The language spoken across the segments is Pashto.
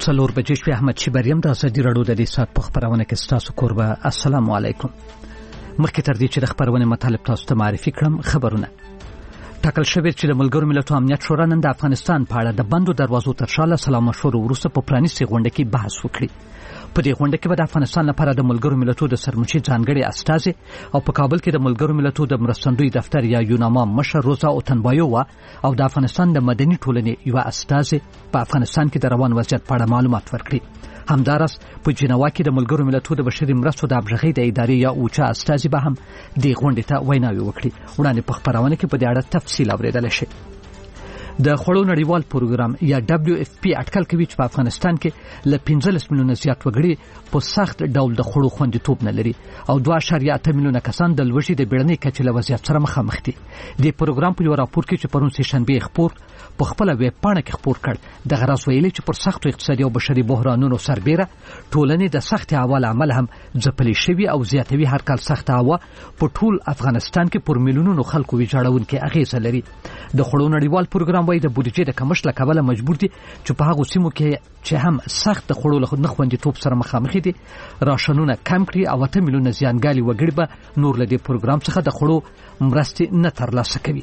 څلور بجې شوې. احمد شیبریم د ازادي راډیو د دې ساعت په خپرونه کې ستاسو کوربه. السلام علیکم. مخکې تر دې چې د خپرونې مطالب تاسو ته معرفي کړم، خبرونه. ټاکل شوی چې د ملګرو ملتونو امنیت شورا نن د افغانستان په اړه د بندو دروازو تر شا له سلا مشورو وروسته په پرانیستې غونډه کې بحث وکړي. په دې غونډه کې به د افغانستان لپاره د ملګرو ملتونو د سرمشي ځانګړي استازي او په کابل کې د ملګرو ملتونو د مرستندوی دفتر یا یوناما مشر روزا اوتنبایووا او د افغانستان د مدني ټولنې یو استازي په افغانستان کې د روان وضعیت په اړه معلومات ورکړي. همدارس په جنوا کې د ملګرو ملتونو د بشري مرستو د ابژغۍ د ادارې یا اوچا استازي به هم دې غونډې ته ویناوي وکړي. وړاندې په خپرونه کې په دې اړه تفصیل اورېدل شي. د خوړو نړیوال پروګرام یا WFP اټکل کوي چې په افغانستان کې ل 15 میلیونه زیات وګړي په سخت ډول د خوړو خوندیتوب نه لري او 2.8 میلیونه کسان د لوږې د بیړنۍ کچې له وضعیت سره مخامخ دي. د پروګرام په یو راپور کې چې پرون سه شنبه خپور په خپل ویب پاڼه کې خپور کړ، د غرض ویلي چې پر سختو اقتصادي او بشري بحرانونو سربېره ټولنې د سخت احوال عمل هم ځپلې شوی او زیاتوي هر کال سخت هوا په ټول افغانستان کې پر میلیونونو خلکو ویجاړونکې اغیزه لري. د خوړو نړیوال پروګرام وايي د بودیجې د کمښت له کبله مجبور دي چې په هغو سیمو کې چې هم سخت د خوړو له خوندیتوب سره مخامخ دي راشنونه کم کړي او 8 میلیونه زیانګالي وګړي به نور له دې پروګرام څخه د خوړو مرستې نه ترلاسه کوي.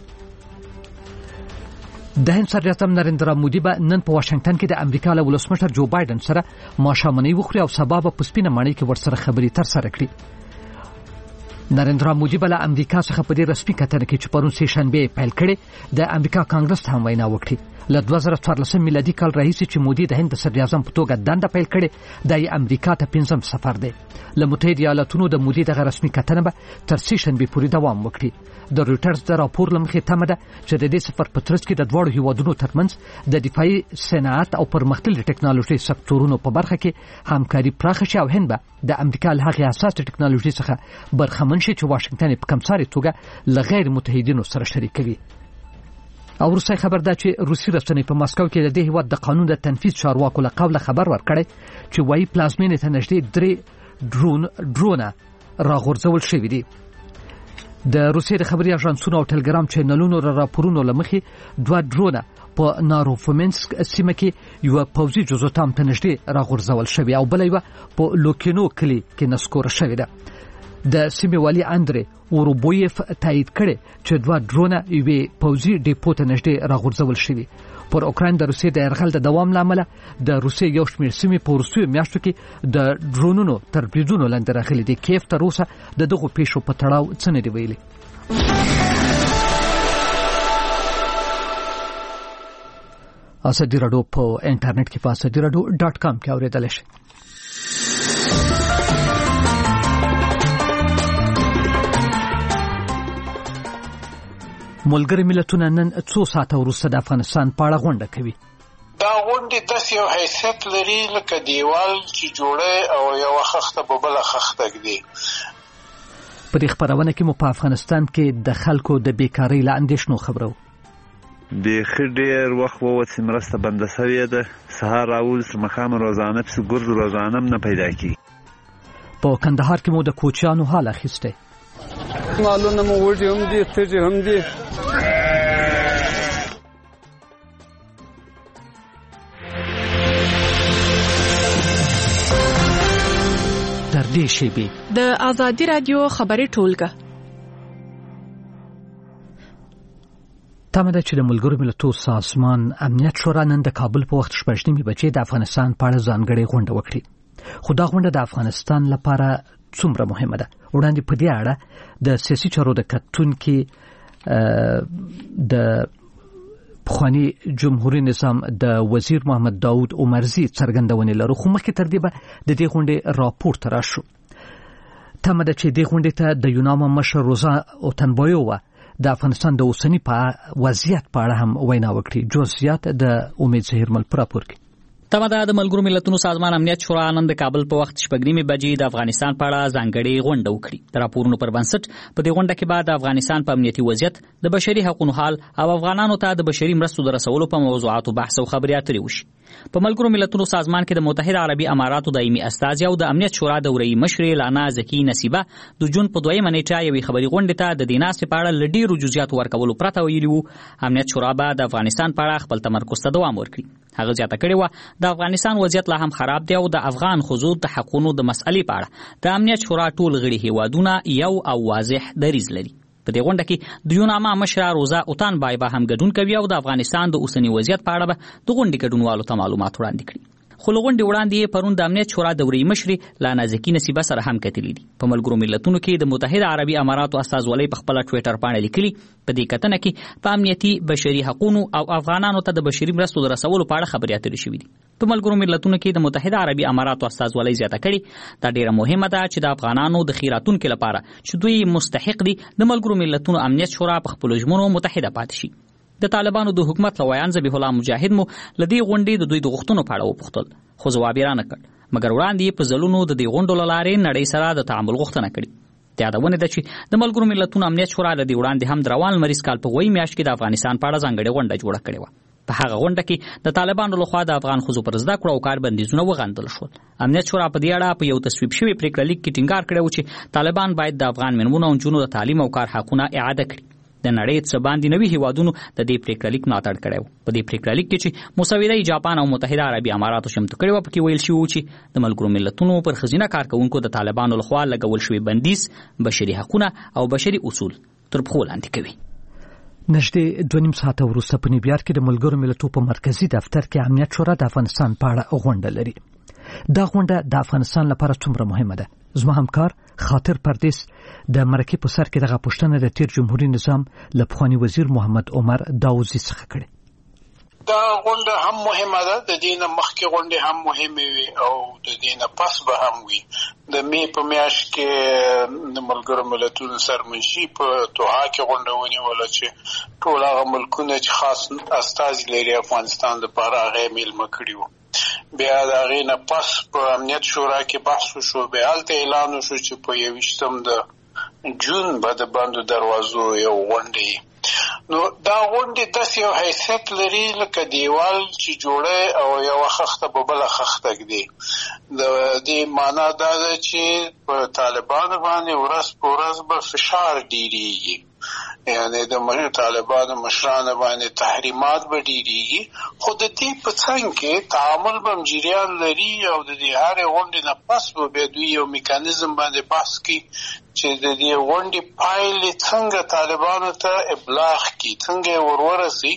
د هند صدر اعظم نریندرا مودي به نن په واشنگټن کې د امریکا له ولسمشر جو بایدن سره ماښامنۍ وخوري او سبا به په سپینه ماڼۍ کې ورسره خبرې ترسره کړي. نریندرا مودي به له امریکا څخه په دې رسمي کتنه کې چې پرون سه شنبه پیل کړي د امریکا کانګرس ته هم وینا وکړي. له 2014 میلادي کال راهیسې چې مودي د هند صدر اعظم په توګه دنده پیل کړي د امریکا ته 5م سفر دی. له متحده ایالاتونو د مودي دغه رسمي کتنه به تر سه شنبه پورې دوام وکړي. د رويټرز د راپور لمخې تمه ده چې د دې سفر په ترڅ کې د دوړو هیوادونو ترمنځ د دفاعي صنعت او پرمختللي ټکنالوژي سکتورونو په برخه کې همکاري پراخه شي او هند به د امریکا له هغې حساسه ټکنالوژي څخه برخمن شي چې واشنگټن په کمساري توګه له غیر متحدینو سره شریکوي. او روسي خبر ده چې روسي رسنۍ په ماسکو کې د دې هیواد د قانون د تنفيذ چارواکو له قوله خبر ورکړي چې وايي پلازمینې ته نږدې 3 ډرونه راغورځول شوي دي. د روسي د خبري اژانسونو او ټلګرام چینلونو راپورونو لمخې 2 ډرونه په ناروفومنسک سیمه کې یو پوځي جزوتام ته نږدې راغورځول شوی او بل یو په لوکینو کلی کې نسکور شوی ده. د سیمې والی اندري اوروبویف تایید کړي چې 2 ډرونه یوې پوځي ډیپو ته نږدې راغورځول شوی. پر اوکراین د روسي د يرغل د دوام لامل د روسي یو شمېر سیمې په روسي میاشتو کې د ډرونونو تر بریدونو لاندې راغلي دي. کیف تر اوسه دغه پیښو په تړاو څه نه دی ویلي. ازادي راډیو په انټرنیټ کې په azadiراdio.com کې اوریدل شي. ملګري ملتونه نن 2 ساعته وروسته د افغانستان په اړه غونډه کوي. دا غونډه د یو حیثیت لري لکه دیوال چې جوړه او یو خخته په بل خخته کړي. په دې خبرونه کې مو په افغانستان کې د خلکو د بیکاری له اندېښنو خبرو. د خډیر وخت ووت مرسته بند شوی ده. سهار راوز مخام روزانه په ګرځ روزانه نه پیدا کی. په کندهار کې مو د کوچیانو حال اخیسته. مالونه مو وړي هم دي تجه هم دي. تر دې شیبې د ازادي رادیو خبري ټولګه تمه ده چې د ملګرو ملتونو سازمان امنیت شورا نن د کابل په وخت 8 بجې د افغانستان په اړه ځانګړې غونډه وکړي. خو دا غونډه د افغانستان لپاره څومره مهمه ده؟ وړاندې په دې اړه د سیاسي چارو د کتونکو د پخوانی جمهوریت نظام د وزیر محمد داوود عمرزي څرګندونه لرو. خو مخکې تر دې به د دې غونډې راپور تر راشو. تمه ده چې دې غونډې ته د یوناما مشر روزا اوتنبایووا د افغانستان د اوسنی په وضعیت په اړه هم وینا وکړي. جزئیات د امید زهیرمل پراپور کې. تمه ده د ملګرو ملتونو سازمان امنیت شورا نن د کابل په وخت 8 بجې د افغانستان په اړه ځانګړې غونډه وکړي. د راپورونو پر بنسټ په دې غونډه کې بعد د افغانستان په امنیتي وضعیت، د بشري حقوقو حال او افغانانو ته د بشري مرستو د رسولو په موضوعاتو بحث او خبرې اترې وشي. په ملګرو ملتونو سازمان کې د متحده عربي اماراتو دایمي استازي او د امنیت شورا دوري مشر لانا زکی نصیبه د جون په 2 نیټه یوې خبري غونډه ته د دیناس په اړه لډیرو جزئیات ورکولو پرته ویلي وو امنیت شورا به د افغانستان په اړه خپل تمرکز ته دوام ورکړي. هغه زیاته کړې وه د افغانستان وضعیت لا هم خراب دی او د افغان ښځو د حقونو د مسئلې په اړه د امنیت شورا ټول غړي هیوادونه یو او واضح دریځ لري. په دې غونډه کې د یوناما مشره روزا اوتان بای به هم ګډون کوي او د افغانستان د اوسنی وضعیت په اړه به د غونډې ګډونوالو ته معلومات وړاندې کړي. خو له غونډې وړاندې پرون د امنیت شورا دوري مشرې لا نازکي نصیبه سره هم کتلي دي. په ملګرو ملتونو کې د متحده عربي اماراتو استازولۍ په خپل ټویټر باندې لیکلي په دې کتنه کې په امنیتي بشري حقوقو او افغانانو ته د بشري مرستو د رسولو په اړه خبرې اترې شوې دي. په ملګرو ملتونو کې د متحده عربي اماراتو استازولۍ زیاته کړي دا ډیره مهمه ده چې د افغانانو د خیراتونکو لپاره چې دوی مستحق دي د ملګرو ملتونو امنیت شورا په خپل ژمنو متحده پاتې شي. د طالبانو د حکومت لویان ذبیح الله مجاهد مو لدی غونډې د دوی د غوښتنو په اړه وپوښتل خو ځواب یې رانه کړ مګر وړاندې په ځلونو د دې غونډو له لارې نړۍ سره د تعامل غوښتنه کړې. د یادونه ده چې د ملګرو ملتونو امنیت شورا لدی وړاندې هم د روان لمریز کال په وایي میاشت کې د افغانستان په اړه ځانګړې غونډه جوړه کړې وه. په هغه غونډه کې د طالبانو لخوا د افغان ښځو پر زده کړو او کار بندیزونه وغندل شول. امنیت شورا په دې اړه په یو تصویب شوي پریکړه لیک کې ټینګار کړی و چې طالبان باید د افغان مېرمنو او نجونو د تعلیم او کار حقونه اعاده کړي. د نړۍ څه باندې نوي هیوادونو د دې پریکړه لیک ملاتړ کړی و. په دې پریکړه لیک کې چې مسوده جاپان او متحده عربي اماراتو شامل کړي و پکې ویل شوی و چې د ملګرو ملتونو پر ښځینه کارکونکو د طالبانو لخوا لګول شوی بندیز بشري حقونه او بشري اصول تر پښو لاندې کوي. نږدې 2.5 ساعته وروسته په نیویارک کې د ملګرو ملتونو په مرکزی دفتر کې امنیت شورا د افغانستان په اړه غونډه لري. دا غونډه د افغانستان لپاره څومره مهمه ده؟ زما همکار خاطر پردیس د مرکې په سر کې دغه پوښتنه د تیر جمهوریت نظام له پخوانی وزیر محمد عمر داوودزي څخه کړې. دا غونډه هم مهمه ده، د دې نه مخکې غونډې هم مهمې وي او د دې نه پس به هم وي. د می په میاشت کې د ملګرو ملتونو سرمنشي په دوحه کې غونډه ونیوله چې ټول هغه ملکونه چې خاص استازي لري افغانستان لپاره هغه میلمه کړي وو. بیا د هغې نه پس په امنیت شورا کې بحث وشو، بیا هلته اعلان وشو چې په 21 د جون به د بندو دروازو یو غونډه. نو دا غونډې داسې یو حیثیت لري لکه دیوال چې جوړه او یوه خښته په بله خښته ږدي. د دې معنا دا ده چې په طالبانو باندې ورځ په ورځ به فشار ډیریږي، یعنی د طالبانو مشرانو باندې تحریمات به ډیریږي، خو د دې په څنګ کې تعامل به هم جریان لري او د دې هرې غونډې نه پس به بیا دوی یو میکانیزم باندې بحث کوي چې د دې غونډې پایلې څنګه طالبانو ته ابلاغ کړي، څنګه یې ورورسي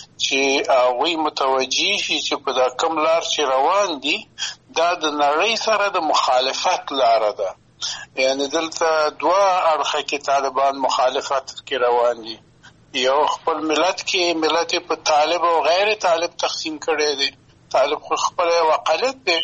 چې هغوی متوجه شي چې په دا کوم لار چې روان دي دا د نړۍ سره د مخالفت لاره ده. یعنی دلته دوه اړخه کې طالبان مخالفت کې روان دي، یو خپل ملت کې ملت په طالب او غیر طالب تقسیم کړی دی. طالب خو خپل یو اقلیت دی،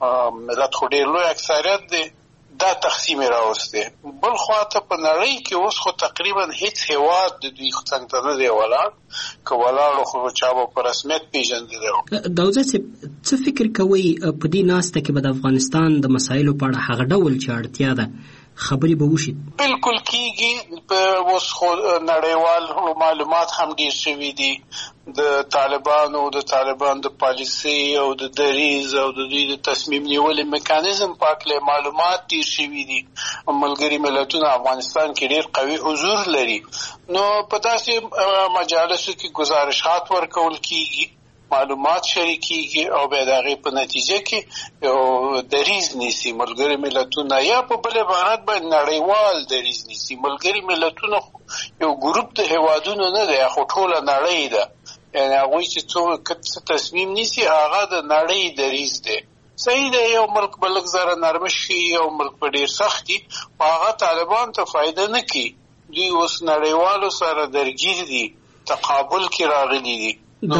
ملت خو ډېر لوی اکثریت دی، دا تقسیم راوستی. بل خواته په نړۍ کې اوس خو تقریبا هیڅ هیواد د دوی څنګ ته نه دی ولاړ، که ولاړو خو چا به په رسمیت پیژندلی و. داوودزی صاحب څه فکر کوئ په دې ناسته کې به د افغانستان د مسایلو په اړه هغه ډول چې اړتیا ده خبرې به وشي؟ بالکل کیږي. په اوس خو نړیوال معلومات هم ډیر شوي دي، د طالبانو د پالیسي او د دریز او د دوی د تصمیم نیولې میکانیزم په هکله معلومات ډیر شوي دي. ملګري ملتونه افغانستان کې ډیر قوي حضور لري، نو په داسې مجالسو کې گزارشات ورکول کیږي، معلومات شریکیږي او بیا د هغې په نتیجه کې یو دریز نیسي ملګري ملتونه، یا په بل عبارت باندې نړیوال دریز نیسي. ملګري ملتونه یو ګروپ د هیوادونو نه دی، خو ټوله نړۍ ده، یعنی هغوی چې څه تصمیم نیسي هغه د نړۍ دریز دی. صحیح ده یو ملک به لږ ذره نرمه شي، یو ملک به ډېر سخت وي، خو هغه طالبان ته فایده نه کوي. دوی اوس نړیوالو سره درګیر دي، تقابل کې راغلي دي،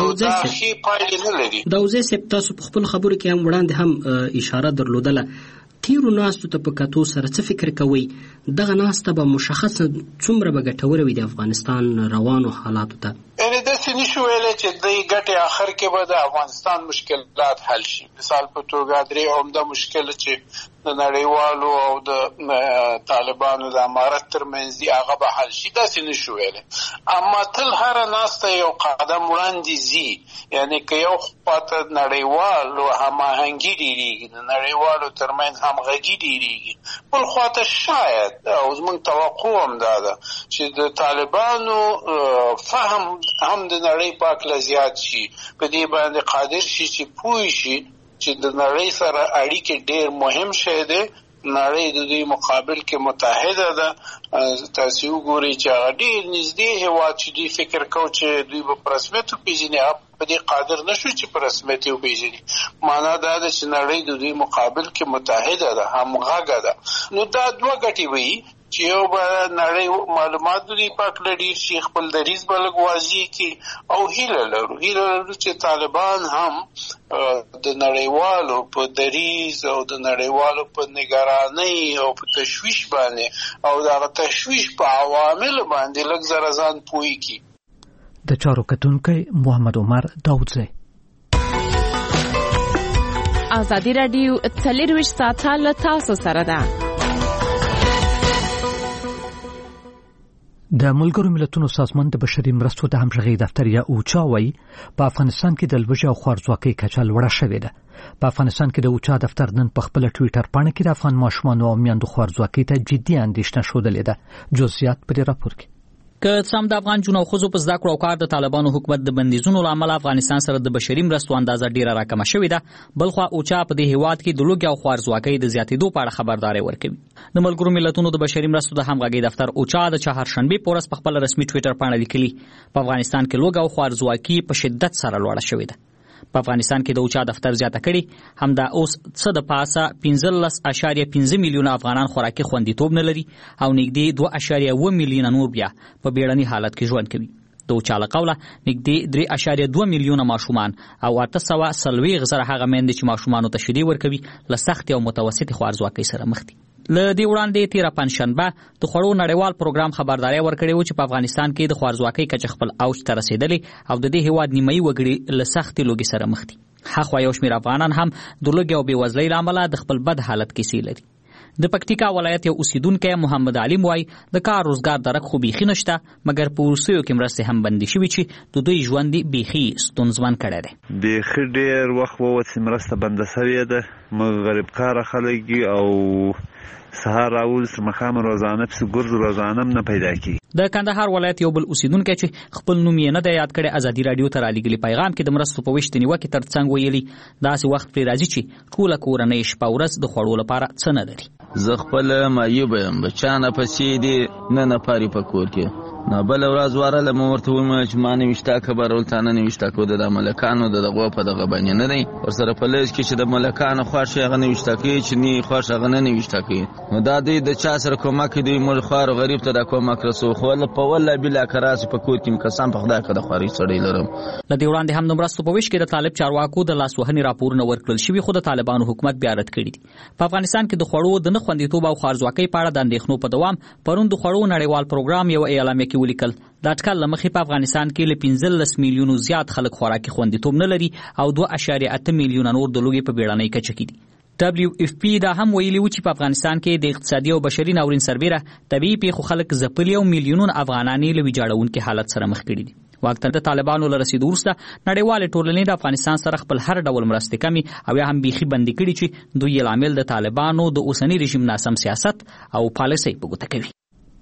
داوودزی صاحب تاسو په خپل خبرو کې هم وړاندې هم اشاره درلودله، تیرو ناستو ته په کتو سره څه فکر کوئ دغه ناسته به مشخصه څومره به ګټوره وي د افغانستان روانو حالاتو ته؟ یعنې داسې نشو ویلی چې د ګټې آخر کې به د افغانستان مشکلات حل شي. مثال په توګه درې عمده مشکل چې د نړیوالو او د طالبانو د امارت ترمنځ دی هغه به حل شي، داسې نشو ویلی. اما تل هره ناسته یو قدم وړاندې ځي، یعنی که یو خواته نړیوالو هماهنګي ډېرېږي، د نړیوالو ترمنځ همغږي ډېرېږي، بل خواته شاید او زموږ توقع هم دا ده چې د طالبانو فهم هم د نړۍ په هکله زیات شي، په دې باندې قادر شي چې پوه شي چې د نړۍ سره اړیکې ډېر مهم شی دی. نړۍ د دوی مقابل کې متحده ده. تاسې وګورئ چې هغه ډېر نږدې هېواد چې دوی فکر کوو چې دوی به په رسمیت وپېژني، هغه په دې قادر نه شو چې په رسمیت یې وپېژني. معنا دا ده چې نړۍ د دوی مقابل کې متحده ده، همغږه ده. نو دا دوه ګټې وي چې یو به نړۍ معلومات د دوی په هکله ډېر شي، خپل دریځ به لږ واضح کړي، او هیله لرو چې طالبان هم د نړیوالو په دریځ او د نړیوالو په نگرانۍ او په تشویش باندې او دغه تشویش په عواملو باندې لږ ذره ځان پوه کړي. د چارو کتونکی محمد عمر داودزی. ازادي راډیو 24 ساعته له تاسو سره ده. د ملګرو ملتونو سازمان د بشري مرستو د همغږۍ دفتر یا اوچا وایي په افغانستان کې د لوږې او خوارځواکۍ کچه لوړه شوې ده. په افغانستان کې د اوچا دفتر نن په خپل ټویټر پاڼه کې د افغان ماشومانو او میندو خوارځواکۍ ته جدي اندېښنه ښودلې ده. جزئیات په دې راپور کې. که څه هم د افغان جنو خزو په زده کړو او کار د طالبانو حکومت د بندیزونو لامل افغانستان سره د بشري مرستو اندازه ډیره راکمه شوې ده، بلخوا اوچا په دې هیواد کې د لوږې او خوارځواکۍ د زیاتېدو په اړه خبرداري ورکوي. د ملګرو ملتونو د بشري مرستو د همغږۍ دفتر اوچا د چهارشنبه په ورځ په خپل رسمي ټویټر پاڼه لیکلي په افغانستان کې لوږه او خوارځواکي په شدت سره لوړه شوې ده. په افغانستان کې د اوچا دفتر زیاته کړي همدا اوس څه د پاسه 15.5 میلیونه افغانان خوراکي خوندیتوب نه لري او نږدې 2.1 میلیونه نور بیا په بیړني حالت کې ژوند کوي. د اوچا له قوله نږدې 3.2 میلیونه ماشومان او 840 زره هغه میندې چې ماشومانو ته شیدې ورکوي له سختې او متوسطې خوارځواکۍ سره مخ دي. له دې وړاندې تیره پنجشنبه د خوړو نړیوال پروګرام خبرداري ورکړې و چې په افغانستان کې د خوارځواکۍ کچه خپل اوج ته رسېدلې او د دې هیواد نیمایي وګړي له سختې لوږې سره مخ دي. هاخوا یو شمېر افغانان هم د لوږې او بېوزلۍ له امله د خپل بد حالت کیسې لري. د پکتیکا ولایت یو اوسیدونکی محمد علیم وایي د کار روزګار درک خو بیخي نشته، مګر په وروستیو کې مرستې هم بندې شوي چې د دوی ژوند بیخي ستونزمن کړی دی. بیخي ډېر وخت ووت چې مرسته بنده شوې ده. موږ غریب کاره خلک او سهار راوځي مخامه روزانه پسې ګرځو، روزانه هم نه پیدا کېږي. د کندهار ولایت یو بل اوسیدونکی چې خپل نوم یې نه دی یاد کړی ازادي راډیو ته رالیږلي پیغام کې د مرستو په ویش د نیوکې تر څنګ ویلي داسې وخت پرې راځي چې ټوله کورنۍ شپه ورځ د خوړو لپاره څه نه لري. زه خپل معیوبه یم، بچانه پسې دي نه نفرې په کور کې نه بل ورځ وراله مو ورته ویم چې ما نوشته خبرول تا نه نوشته کو د ملکانو د دغه په دغه باندې نه دی ورسره په لږ کې چې د ملکانو خوښ هغه نوشته کوي چې نه خوښ هغه نه نوشته کوي. نو دا دوی د چا سره کومک دی مول خوار غریب ته د کومک رسو خو په والله بلا کراس په کور کې قسم په خدای کده خواري سړی لرم. لدی وړاندې هم د مرستو په ویش کې د طالب چارواکو د لاسوهنې راپورونه ورکړل شوي خو د طالبانو حکومت بیا رد کړي دي. په افغانستان کې د خوړو د نه خوندیتوب او خوارځواکۍ په اړه د اندېښنو په دوام پرون د خوړو نړیوال پروګرام یو اعلامیه کې ولیکل د اټکل له مخې په افغانستان کې له 15 میلیونو زیات خلک خوراکي خوندیتوب نه لري او 2.8 میلیونه نور د لوږې په بیړنۍ کچه کې دي. WFP دا هم ویلي و چې په افغانستان کې د اقتصادي او بشري ناورین سربیره طبیعي پیښو خلک ځپلي او میلیونونه افغانان یې له ویجاړونکي حالت سره مخ کړي دي. واکتر د طالبانو له رسیدو وروسته نړیوالې ټولنې د افغانستان سره خپل هر ډول مرستې کمې او یا هم بیخي بندي کړي چې دوی یې لامل د طالبانو د اوسني رژیم ناسم سیاست او پالیسۍ په ګوته کوي.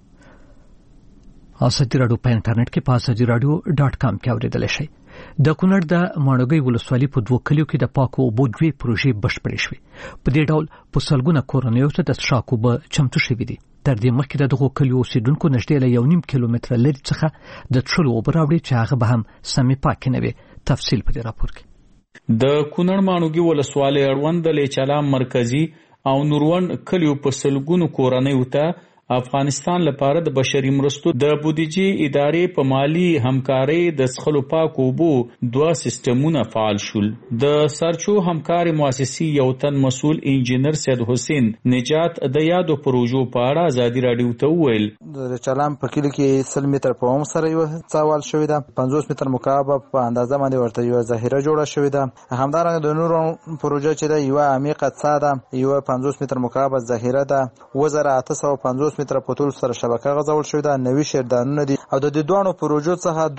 ازادي راډیو په انټرنیټ کې په azadiiradio.com کې اوریدلی شئ. د کونړ د ماڼوګۍ ولسوالۍ په 2 کلیو کې د پاکو اوبو 2 پروژې بشپړې شوې. په دې ډول په سلګونه کورنیو ته د څښاک اوبه چمتو شوي دي. تر دې مخکې د دغو کلیو اوسیدونکو نږدې له 1.5 کیلومتره لرې څخه د څښلو اوبه راوړي چې هغه به هم سمې پاکې نه وي. تفصیل په دې راپور کې. د کونړ ماڼوګۍ ولسوالۍ اړوند د لیچالا مرکزي او نورون کلیو په سلګونو کورنیو ته افغانستان لپاره د بشري مرستو د بودیجې ادارې په مالی همکارۍ د څښلو پاکو اوبو 2 سیستمونه فعال شول. د سرچو همکاري مؤسسې یو تن مسؤل انجینر سید حسین نجات د یادو پروژو په اړه ازادي راډیو ته وویل د چلام په کلی کې 100 متر په عمق سره یو څوال شوې ده، 50 متر مکعب په اندازه باندې ورته یو ذخیره جوړه شوې ده. همدارنګه د نورو پروژه چې ده یو عمیقه څاه ده، یو 50 متر مکعب ذخیره ده، 2850 متر په ټول سره شبکه غځول شوې ده، 90 شیردانونه دي او د دې دوه پروژو څخه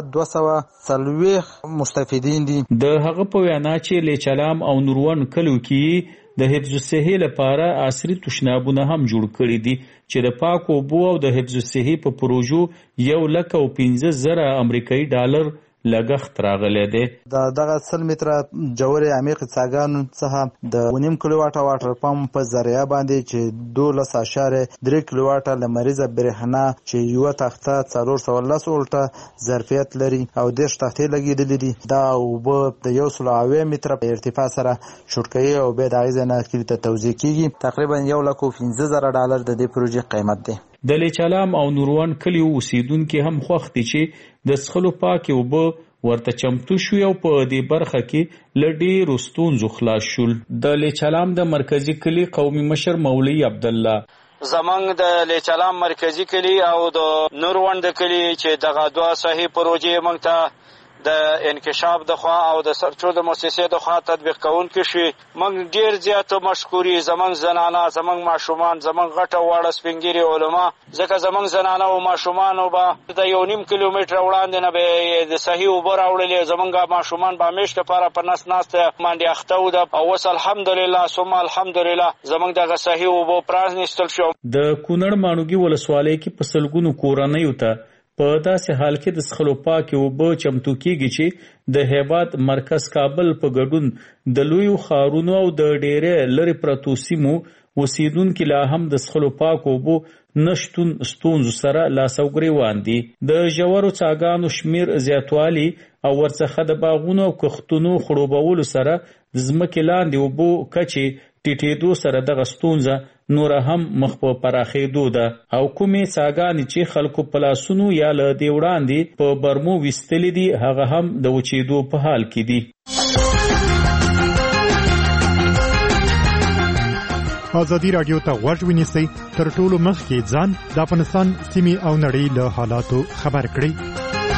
2240 مستفیدین دي. د هغه په وینا چې لیچلام او نورون کلو کې د حفظ الصحه لپاره عصري تشنابونه هم جوړ کړي دي چې د پاکو اوبو او د حفظ الصحه په پروژو 1,15,000 امریکایي ډالر لګښت راغلی دی. دغه 100 متره جوړې عمیقې څاګانو څخه د 1.5 کیلو واټه واټر پمپ په ذریعه باندې چې 12.3 کیلو واټه لمریزه برېښنا چې یو تخته 410 ولټه ظرفیت لري او 10 تختې لګېدلې دي. دا اوبه د 100 متره په ارتفاع سره شورکوي او بیا د هغې ځای نه کلي ته توزیع کېږي. تقریبا 1,15,000 ډالر د دې پروژې قیمت دی. د لیچلام او نورون کلیو اوسیدونکي هم خوښ دي چې د څښلو پاکې اوبه ورته چمتو شوې او په دې برخه کې له ډېرو ستونزو خلاص شول. د لیچلام د مرکزي کلي قومي مشر مولوي عبدالله زمنګ د لیچلام مرکزي کلي او د نورون د کلي چې دغه 2 صحیح پروژې موږ ته د انکشاف د خوا او د سرچو د مؤسسې د خوا تطبیق کوونکي شي. موږ ډیر زیات مشکوري زمنګ زنانه، زمنګ ماشومان، زمنګ غټه واړه سپینګيري علما، ځکه زمنګ زنانه او ماشومان به د 1.5 کیلومتر وړاندې نه به د صحیح اوبه راوړلې، زمنګ ماشومان به همیش لپاره په نس باندې اخته و د او وس الحمدلله ثم الحمدلله زمنګ دغه صحیح اوبه پرانستل شو. د کونړ ماڼوګي ولسوالۍ کې په سلګونو کورنۍ ته په داسې حال کې د څښلو پاکې اوبه چمتو کېږي چې د هیواد مرکز کابل په ګډون د لویو ښارونو او د ډېرې لرې پرتو سیمو اوسیدونکي لا هم د څښلو پاکو اوبو نشتون ستونزو سره لاس او ګریوان دي. د ژورو څاګانو شمیر زیاتوالی او ورڅخه د باغونو او کښتونو خړوبولو سره د ځمکې لاندې اوبو کچې ټیټېدو سره دغه ستونزه نور هم مخ په پراخېدو ده او کومې څاګانې چې خلکو په لاسونو یا له دې وړاندې په برمو ویستلې دي هغه هم د وچېدو په حال کې دي. ازادي راډیو ته غوږ ونیسئ، تر ټولو مخکې ځان د افغانستان سیمې او نړۍ له حالاتو خبر کړئ.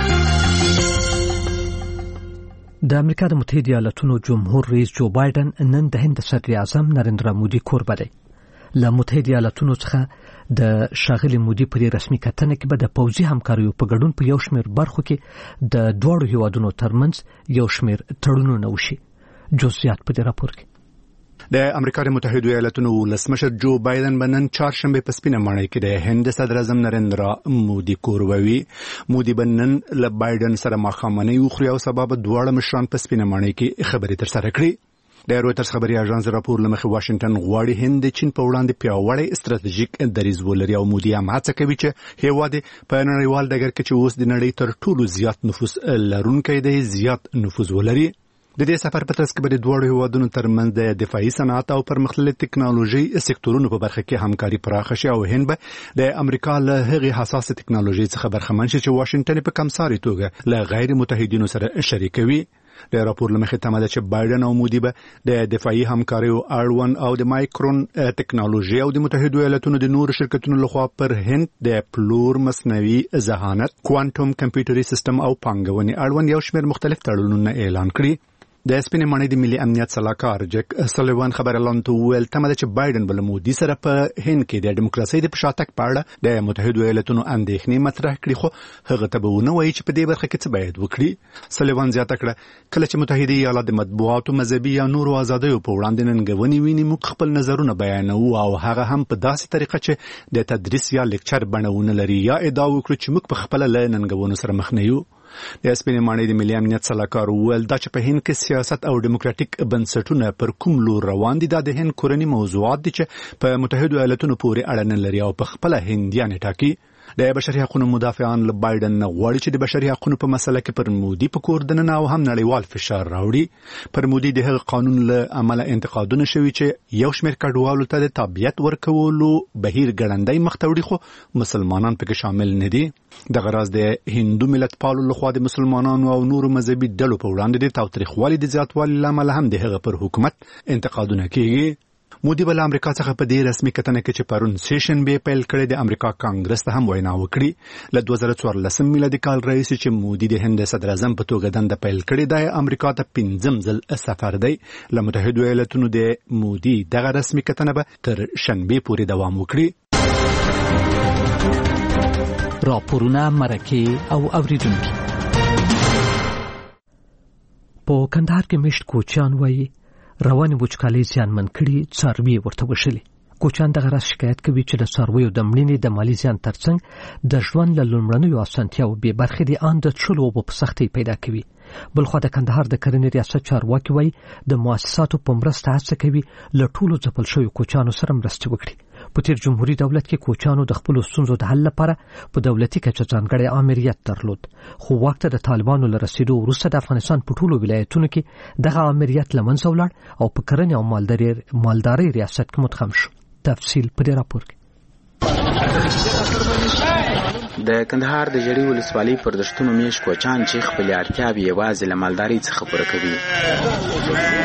د امریکا د متحده ایالاتونو جمهور رئیس جو بایدن نن د هند صدر اعظم نریندرا مودي کوربه دی. له متحده ایالاتونو څخه د ښاغلي مودي په رسمي کتنه کې به د پوځي همکاریو په ګډون په یو شمېر برخو کې د دواړو هیوادونو ترمنځ یو شمېر تړونونه وشي. جزئیات په دې راپور کې. د امریکا د متحده ایالاتونو ولسمشر جو بایدن بنن چهارشنبه په سپینه ماڼۍ کې د هند صدر اعظم نریندرا مودي کوروي. مودي بنن له بایدن سره ماښامنۍ وخوري او سبا به دواړه مشران په سپینه ماڼۍ کې خبرې ترسره کړي. د رویټرز خبري اژانس راپور لمخې واشنگټن غواړي هند د چین په وړاندې پیاوړی استراتیژیک دریځ ولري او مودي هم هڅه کوي چې هیواد په نړیوال ډګر کې چې اوس د نړۍ تر ټولو زیات نفوس لرونکی دی زیات نفوذ ولري. د دې سفر په ترڅ کې به د دوه هیوادونو ترمنځ د دفاعي صنعت او پرمختللي ټکنالوژي سکتورونو په برخه کې همکاري پراخه شي او هند به د امریکا له هغې حساسه ټکنالوژي څخه برخمن شي چې واشنگټن په کمساري توګه له غیر متحدینو سره شریکوي. د راپور لمخې تمه ده چې بایدن او مودي به د دفاعي همکاریو اړوند او د مایکرون ټکنالوژي او د متحده ایالاتونو د نورو شرکتونو لخوا پر هند د پلور مصنوعي ذهانت، کوانټم کمپیوټري سیستم او پانګونې اړوند یو شمېر مختلف تړونونه اعلان کړي. د سپینې ماڼۍ د ملي امنیت سلاکار جک سلیوان خبر اعلان ویل تمه ده چې بایدن بل مودي سره په هند کې د دیموکراسي د پشاتک په اړه د متحده ایالاتونو اندېښنې مطرح کړي خو هغه ته به ونه وایي چې په دې برخه کې څه باید وکړي. سلیوان زیاته کړه کله چې متحده ایالات د مطبوعاتو مذهبي یا نورو ازادیو په وړاندې ننګونې ویني موږ خپل نظرونه بیانوو او هغه هم په داسې طریقه چې د تدریس یا لیکچر بڼونه لري یا ادعا وکړو چې موږ په خپل له ننګونو سره مخ نه یو. د سپینې ماڼۍ د ملي امنیت سلاکار ویل دا چې په هند کې سیاست او ډیموکراټیک بنسټونه پر کوم لور روان دي دا د هند کورني موضوعات دي چې په متحده ایالاتونو پورې اړه نه لري او په خپل هندیان ټاکي. د بشري حقوقو مدافعان له بایدن نه غواړي چې د بشري حقوقو په مسله کې پر مودي په کور دننه او هم نړیوال فشار راوړي. پر مودي د هغه قانون له عمله انتقادونه شوي چې یو شمېر کډوالو ته د تابعیت ورکولو بهیر ګړندی مخته وړي، خو مسلمانان پکې شامل نه دي. دغه راز د هندو ملت پالو لخوا د مسلمانانو او نورو مذهبي ډلو په وړاندې د تاوتریخوالي د زیاتوالي له امله هم د هغه پر حکومت انتقادونه کیږي. مودي بل امریکا څخه په دې رسمي کتنه کې چې پرون سیشن به پیل کړی د امریکا کانګرس ته هم وینا وکړي. له 2014 میلادي کال راهیسې چې مودي د هند صدر اعظم په توګه دنده پیل کړې ده، امریکا ته 5م ځل سفر دی. له متحده ایالاتونو د مودي دغه رسمي کتنه به تر شنبه پورې دوام وکړي. راپورونه، مرکې او اوریدونکي. په کندهار کې مشت کوچیان وایي رواني وچکالي زیانمن کړي، څاروي ورته وشلي. کوچیان دغه راز شکایت کوي چې د څارویو د مړینې د مالي زیان ترڅنګ د ژوند له لومړنیو اسانتیاوو بې برخې دي ان د څښلو اوبو په سختۍ پیدا کوي. بلخوا د کندهار د کرنې ریاست چارواکي وایي د مؤسساتو په مرسته هڅه کوي له ټولو ځپل شویو کوچیانو سره مرستې وکړي. په تیر جمهوریت دولت کې کوچیانو د خپلو ستونزو د حل لپاره په دولتي کچه ځانګړی آمریت درلود، خو وخت د طالبانو له رسیدو وروسته د افغانستان په ټولو ولایتونو کې دغه آمریت له منځه ولاړ او په کرنې او مالدارۍ ریاست کې مدغم شو. تفصیل په دې راپور کې. د کندهار د جړی ولسوالۍ پر دشتونو میش کوچان چې خپل اړتیاوې یوازې له مالدارۍ څخه پوره کوي.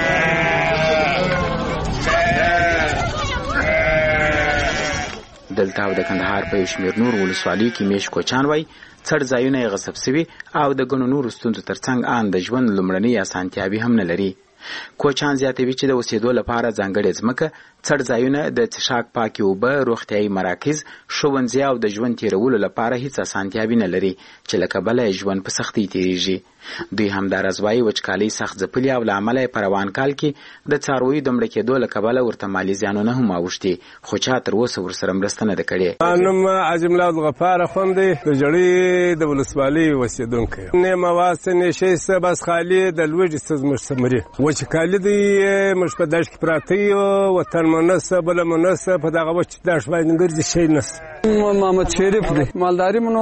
دلته د کندهار په شمیر نور ولسوالۍ کې میش کوچان وای څړ ځایونه یې غصب شوي او د ګڼو نورو ستونزو ترڅنګ ان د ژوند لومړنۍ اسانتیاوې هم نه لري. کوچان زیاتوي چې د اوسېدو لپاره ځانګړې ځمکه، څړ ځایونه، د څښاک پاکې اوبه، روغتیایي مراکز، ښوونځي او د ژوند تیرولو لپاره هیڅ اسانتیاوې نه لري چې له کبله یې ژوند په سختۍ تیریږي. دوی همداراز وایي وچکالۍ سخت ځپلي او له امله یې په روان کال کې د څارویو د مړه کېدو له کبله ورته مالي زیانونه هم اوښتي، خو چا تر اوسه ورسره مرسته نه ده کړې. نوم عظیم الله عبدالغفار اخوند دی، د جړۍ د ولسوالۍ اوسېدونکی یم. نیمه واسطه نشی څه بس خالي د لوږې څه زموږ څه مري. وچکالي دی موږ په دښت کې پراته یو، وطن مو نسته، بله مو نسته، په دغه وچ دښت باندې ګرځي شی نسته. محمد شریف دی، مالداري مو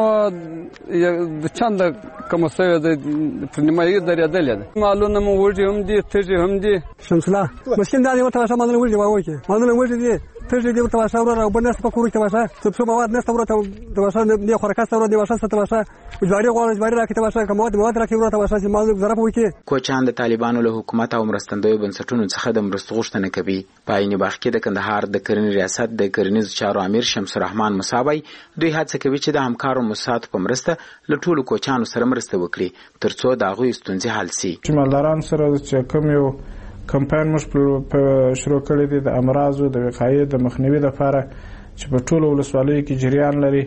د چنده کومه سوې ده په نیمایي درېدلې ده. مالونه مو وږي هم دي، تږي هم دي. شمس الله مشکل دا دی ورته واشه مالونه وږي واوکې مالونه وږي دي، تږي دي ورته واشه ورته او بل نسته په کور کې واشه څه مواد نسته ورته د واشه نه خوراک سره دی واشه ته واشه جواري غوړ جواري راکې ته واشه مواد راکې ورته واشه چې مالونه ضرب وکړي. کوچان د طالبانو له حکومت او مرستندوی بنسټونو څخه د مرستو غوښتنه کوي. په عین وخت کې د کندهار د کرنې ریاست د کرنیزو چارو امیر شمس الرحمن مصابی دوی هڅه کوي چې د همکارو مؤسساتو په مرسته له ټولو کوچانو سره مرسته وکړي ترڅو د هغوی ستونزې حل شي. مالداران سره چې کوم یو کمپاین موږ په شروع کړی دی د امراضو د وقایې د مخنیوي لپاره چې په ټولو ولسوالیو کې جریان لري،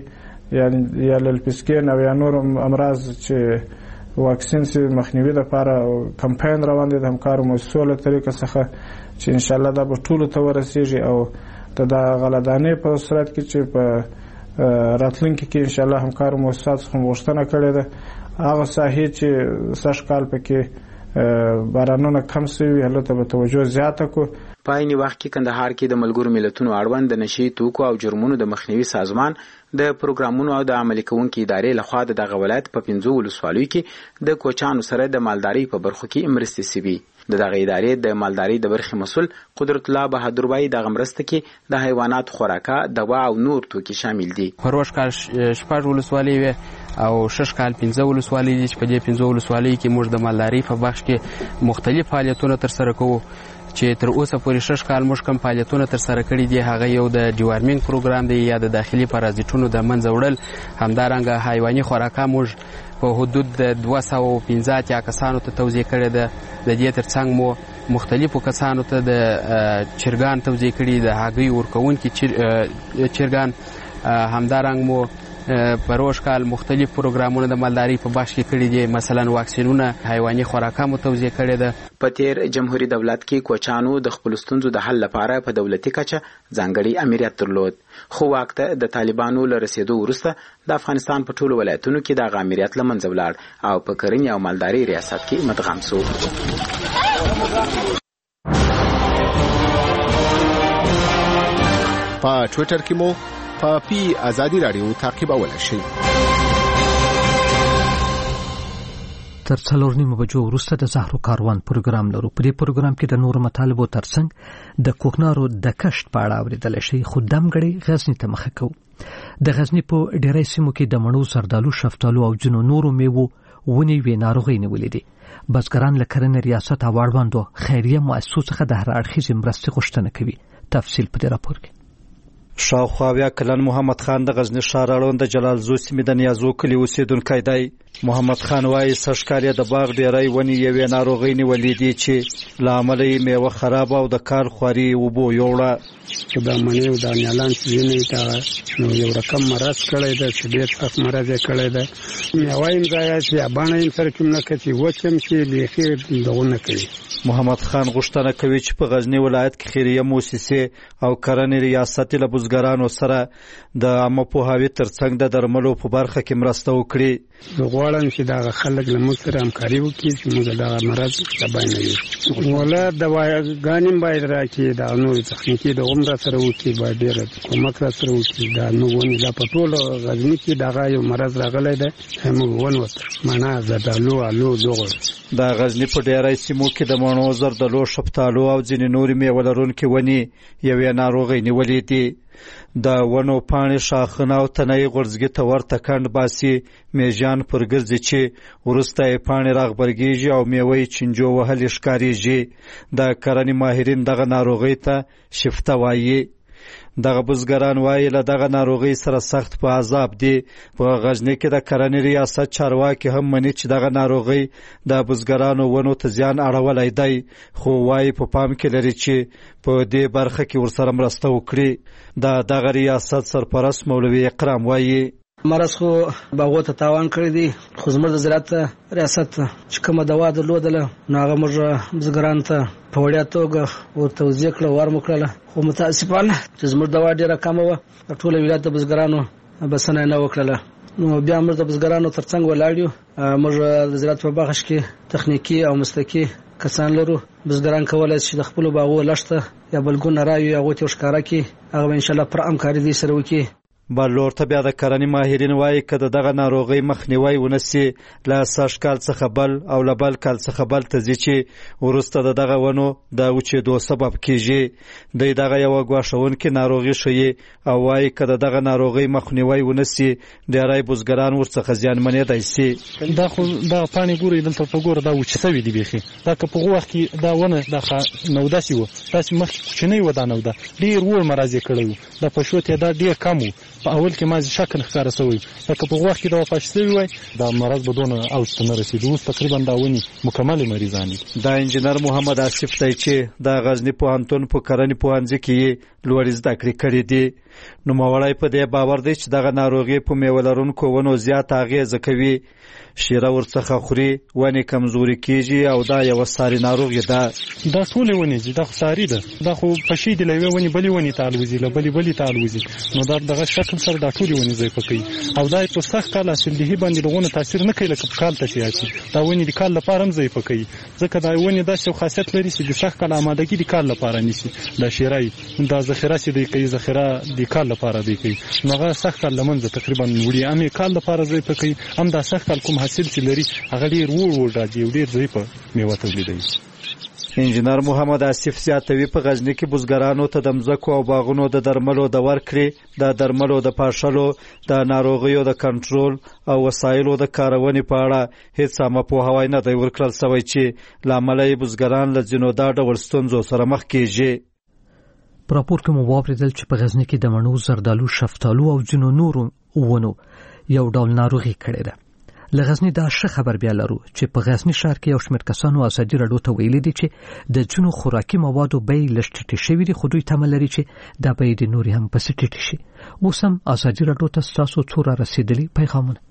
یا للپسکین او یا نور امراض چې واکسین سي مخنیوي لپاره کمپاین روان دی د همکارو مؤسسو له طریقه څخه چې ان شاء الله دا به ټولو ته ورسیږي او د غلدانې په صورت کې چې په راتلونکي کې ان شاء الله همکارو مؤسسات څخه غوښتنه کړې ده هغه ساحې چې سږ کال پکې بارانونه کم شوي هلته به توجه زیاته کو. په عین وخت کې کندهار کې د ملګرو ملتونو اړوند د نشي توکو او جرمونو د مخنیوي سازمان د پروګرامونو او د عملي کوونکو ادارې لخوا د دغه ولایت په 15 ولسوالیو کې د کوچانو سره د مالدارۍ په برخو کې مرستې شوي. د دغه ادارې د مالدارۍ د برخې مسؤل قدرت الله بهادر وایي دغه مرسته کې د حیواناتو خوراکه، دوا او نور توکي شامل دي. پروش کال شپږ ولسوالۍ او شش کال 15 ولسوالۍ دي چې په دې 15 ولسوالیو کې موږ د مالدارۍ په بخش کې مختلف فعالیتونه ترسره کوو چې تر اوسه پورې 6 کال موږ کوم فعالیتونه ترسره کړي دي. هغه یو د ډیوارمینګ پروګرام دی یا د داخلي پارازیټونو د منځه وړل، همدارنګه حیواني خوراکه موږ په حدود د 215 کسانو ته توزیع کړې ده. د دې ترڅنګ مو مختلفو کسانو ته د چرګان توزیع کړي، د هګۍ ورکوونکي چرګان. همدارنګه مو پروش کال مختلف پروګرامونه د مالدارۍ په بخش کې کړي دي، مثلا واکسینونه، حیواني خوراکه مو توزیع کړې ده. په تیر جمهوریت دولت کې کوچانو د خپل ستونزو د حل لپاره په دولتي کچه ځانګړی امریت درلود، خو وخت د طالبانو له رسیدو وروسته د افغانستان په ټولو ولایتونو کې د امریت له منځه ولاړ او په کرنې او مالدارۍ ریاست کې مدغم شو. په ټویټر کې مو په پی ازادي رادیو تعقیبولای شئ. تر 4:30 بجو وروسته د زهرو کاروان پروګرام لرو. په دې پروګرام کې د نورو مطالبو ترڅنګ د کوکنارو د کشت په اړه اوریدل شي. خو دمګړی غزنی ته مخه کوو. د غزنی په ډیری سیمو کې د مڼو، زردالو، شفتالو او جنو نورو میوو ونی وی ناروغي نیولې دي. بزګران له کرنې ریاست او اړوندو خیریه مؤسسو څخه د هر اړخیزې مرستې غوښتنه کوي. تفصیل په دې راپور کې. شاوخوا 80 کلن محمد خان د غزنی ښار اړوند د جلال زو سیمې د نیازو کلي اوسیدونکی دی. محمد خان وايي سږکال د باغ ډیری ونې یوې ناروغۍ نیولې دي چې له امله یې میوه خراب او د کال خواري اوبو یوړه. چې دا مڼې او دا نیالان سیزنې ته نو یو رقم مرض کړی ده چې ډېر سخت مرض یې کړی ده. میوه یې ځایه چې باڼه یې سره کوم نه کوي وچ هم چې بیخي دغونه کوي. محمد خان غوښتنه کوي چې په غزنی ولایت کې خیریه مؤسسې او کرنې ریاست له بزګرانو سره د عامه پوهاوي ترڅنګ د درملو په برخه کې مرسته وکړي. زه غواړم چې دا خلک له موږ سره همکاري وکړي چې موږ دا مرض تبای نه وي. ولا دواګانې باید راکړي، دا نور تخنیکي د عمر سره وکړي، باید ډېر کومک را سره وکړي. دا نو ونې دا په ټول غزنی کې دغه یو مرض راغلی دی. موږ ونوتر معنا زردالو، الو دغه د غزنی په ډیری سیمو کې د مڼو، زردالو، شفتالو او ځینې نورې میوه لرونکې ونې یوې ناروغۍ نیولې دي. د ونو پاڼې، شاخونه او تنې غورځګي ته ورته کڼ باسي، میږیان پر ګرځي چې وروسته یې پاڼې راغبرګېږي او میوه یې چینجو وهلې ښکارېږي. د کرنې ماهرین دغه ناروغۍ ته شفته وایي. دغه بزګران وایي له دغه ناروغۍ سره سخت په عذاب دي. په غزنی کې د کرنې ریاست چارواکي هم مني چې دغه ناروغۍ د بزګرانو ونو ته زیان اړولی دی، خو وایي په پام کې لري چې په دې برخه کې ورسره مرسته وکړي. دغه ریاست سرپرست مولوي اکرم وایي مرض خو باغو ته تاوان کړی دی، خو زموږ د زراعت ریاست چې کومه دوا درلودله نو هغه موږ بزګرانو ته په وړیا توګه ورتوزیع کړه، ورمکړله. خو متاسفانه چې زموږ دوا ډېره کمه وه، د ټول ولایت د بزګرانو بسنه نه وکړله. نو بیا موږ د بزګرانو ترڅنګ ولاړ یو. موږ د زراعت په بخش کې تخنیکي او مسلکي کسان لرو. بزګران کولای شي د خپل باغو لښته یا بلګونه راوي هغه ته ښکارا کی، هغه ان شاء الله پر همکاري دي سره وکړي. بلور ته بیا د کرنې ماهرین وایي که دغه ناروغۍ مخنیوی ونسي له سږ کال څخه بل او له بل کال څخه بل ته ځي چې وروسته د دغه ونو د وچېدو سبب کیږي. دوی دغه یوه ګواښونکې ناروغي ښیي او وایي که دغه ناروغۍ مخنیوی ونسي ډېری بزګران ورڅخه زیانمنېدای سي. دا خو دغه پاڼې ګورئ دلته په ګوره دا وچې سوي دي بیخي. دا که په هغه وخت کې دا ونه نو داسې وه، داسې مخکې کوچنۍ وه دا نوده ډېر وړ مرض یې کړی و. د پشو تعداد ډېر کم و. په اول کې مازې شکل ښکاره سوی، لکه په وخت کې دا وفات شوي وای دا مرض به دونه اوج ته نه رسېدو. اوس تقریبا دا ونې مکملې مریضان دي. دا انجینر محمد آصف دی چې د غزني پوهنتون په کرنې پوهنځي کې یې لوړې زده کړې کړې دي. نوموړی په دې باور دی چې دغه ناروغي په میوه لرونکو ونو زیاته اغېزه کوي. شیره ورڅخه خوري، ونې کمزوري کیږي او دا یوه ساري ناروغي ده. دا ټولې ونې دي، دا خو ساري ده. دا خو پشي دي له یوې ونې بلې ونې ته الوځي، له بلې ته الوځي. نو دا دغه شکل سره دا ټولې ونې ضعیفه کوي او دا په سخت کال حاصلدهي باندې د ونو تاثیر نه کوي لکه په کال ته چې یاسي. دا ونې د کال لپاره هم ضعیفه کوي، ځکه دا ونې داسې یو خاصیت لري چې د سخت کال آمادګي د کال لپاره نیسي. دا شیره دا ذخیره چې دی کوي، ذخیره د کال لپاره دی کوي. نو هغه سخت کال له منځه تقریبا وړي، هم یې کال لپاره ضعیفه کوي، هم دا سخت کال کوم حاصل چې لري هغه ډېر وړ راځي او ډېر ضعیفه میوه تولیدوي. انجینر محمد آصف زیاتوي په غزنی کې بزګرانو ته د مځکو او باغونو د درملو د ورکړې، د درملو د پاشلو، د ناروغیو د کنټرول او وسایلو د کارونې په اړه هیڅ عامه پوهاوی نه دی ورکړل سوی چې له امله یې بزګران له ځینو دا ډول ستونزو سره مخ کیږي. په راپور کې مو واورېدل چې په غزنی کې د مڼو، زردالو، شفتالو او ځینو نورو ونو یو ډول ناروغي کړې ده. له غزنی دا ښه خبر بیا لرو چې په غزنی ښار کې یو شمېر کسانو ازادي راډیو ته ویلي دي چې د ځینو خوراکي موادو بیې لږ ټیټې شوي دي، خو دوی تمه لري چې دا بیې د نورې هم پسې ټیټې شي. اوس هم ازادي راډیو ته ستاسو څو را رسېدلي پیغامونه.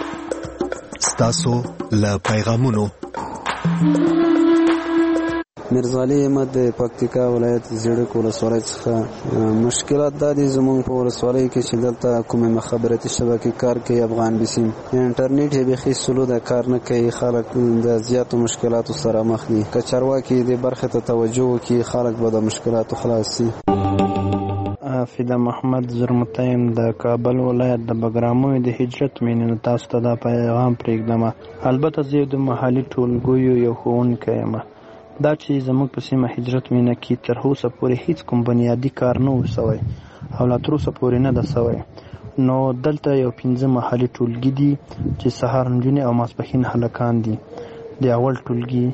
ستاسو له پیغامونو میرزالي احمد د پکتیکا ولایت زیړک ولسوالۍ څخه. مشکلات دا دي زموږ په ولسوالۍ کې چې دلته کومې مخابراتي شبکې کار کوي افغان بسیم انټرنیټ یې بیخي سلو د کار نه کوي. خلک د زیاتو مشکلاتو سره مخ دي. که چارواکي دې برخې ته توجه وکړي خلک به د مشکلاتو خلاص شي. فیدا محمد زرمتایم د کابل ولایت د بګرامو د هجرت مینه تاسو ته دا پیغام پرېږدم. البته زه د محلي ټولګیو یو ښوونکی یم. دا چې زموږ په سیمه هجرت مینه کې تر اوسه پورې هیڅ کوم بنیادي کار نه و سوی او لا تر اوسه پورې نه ده سوی. نو دلته یو 15 محلي ټولګي دي چې سهار نجونې او ماسپښین هلکان دي. د اول ټولګي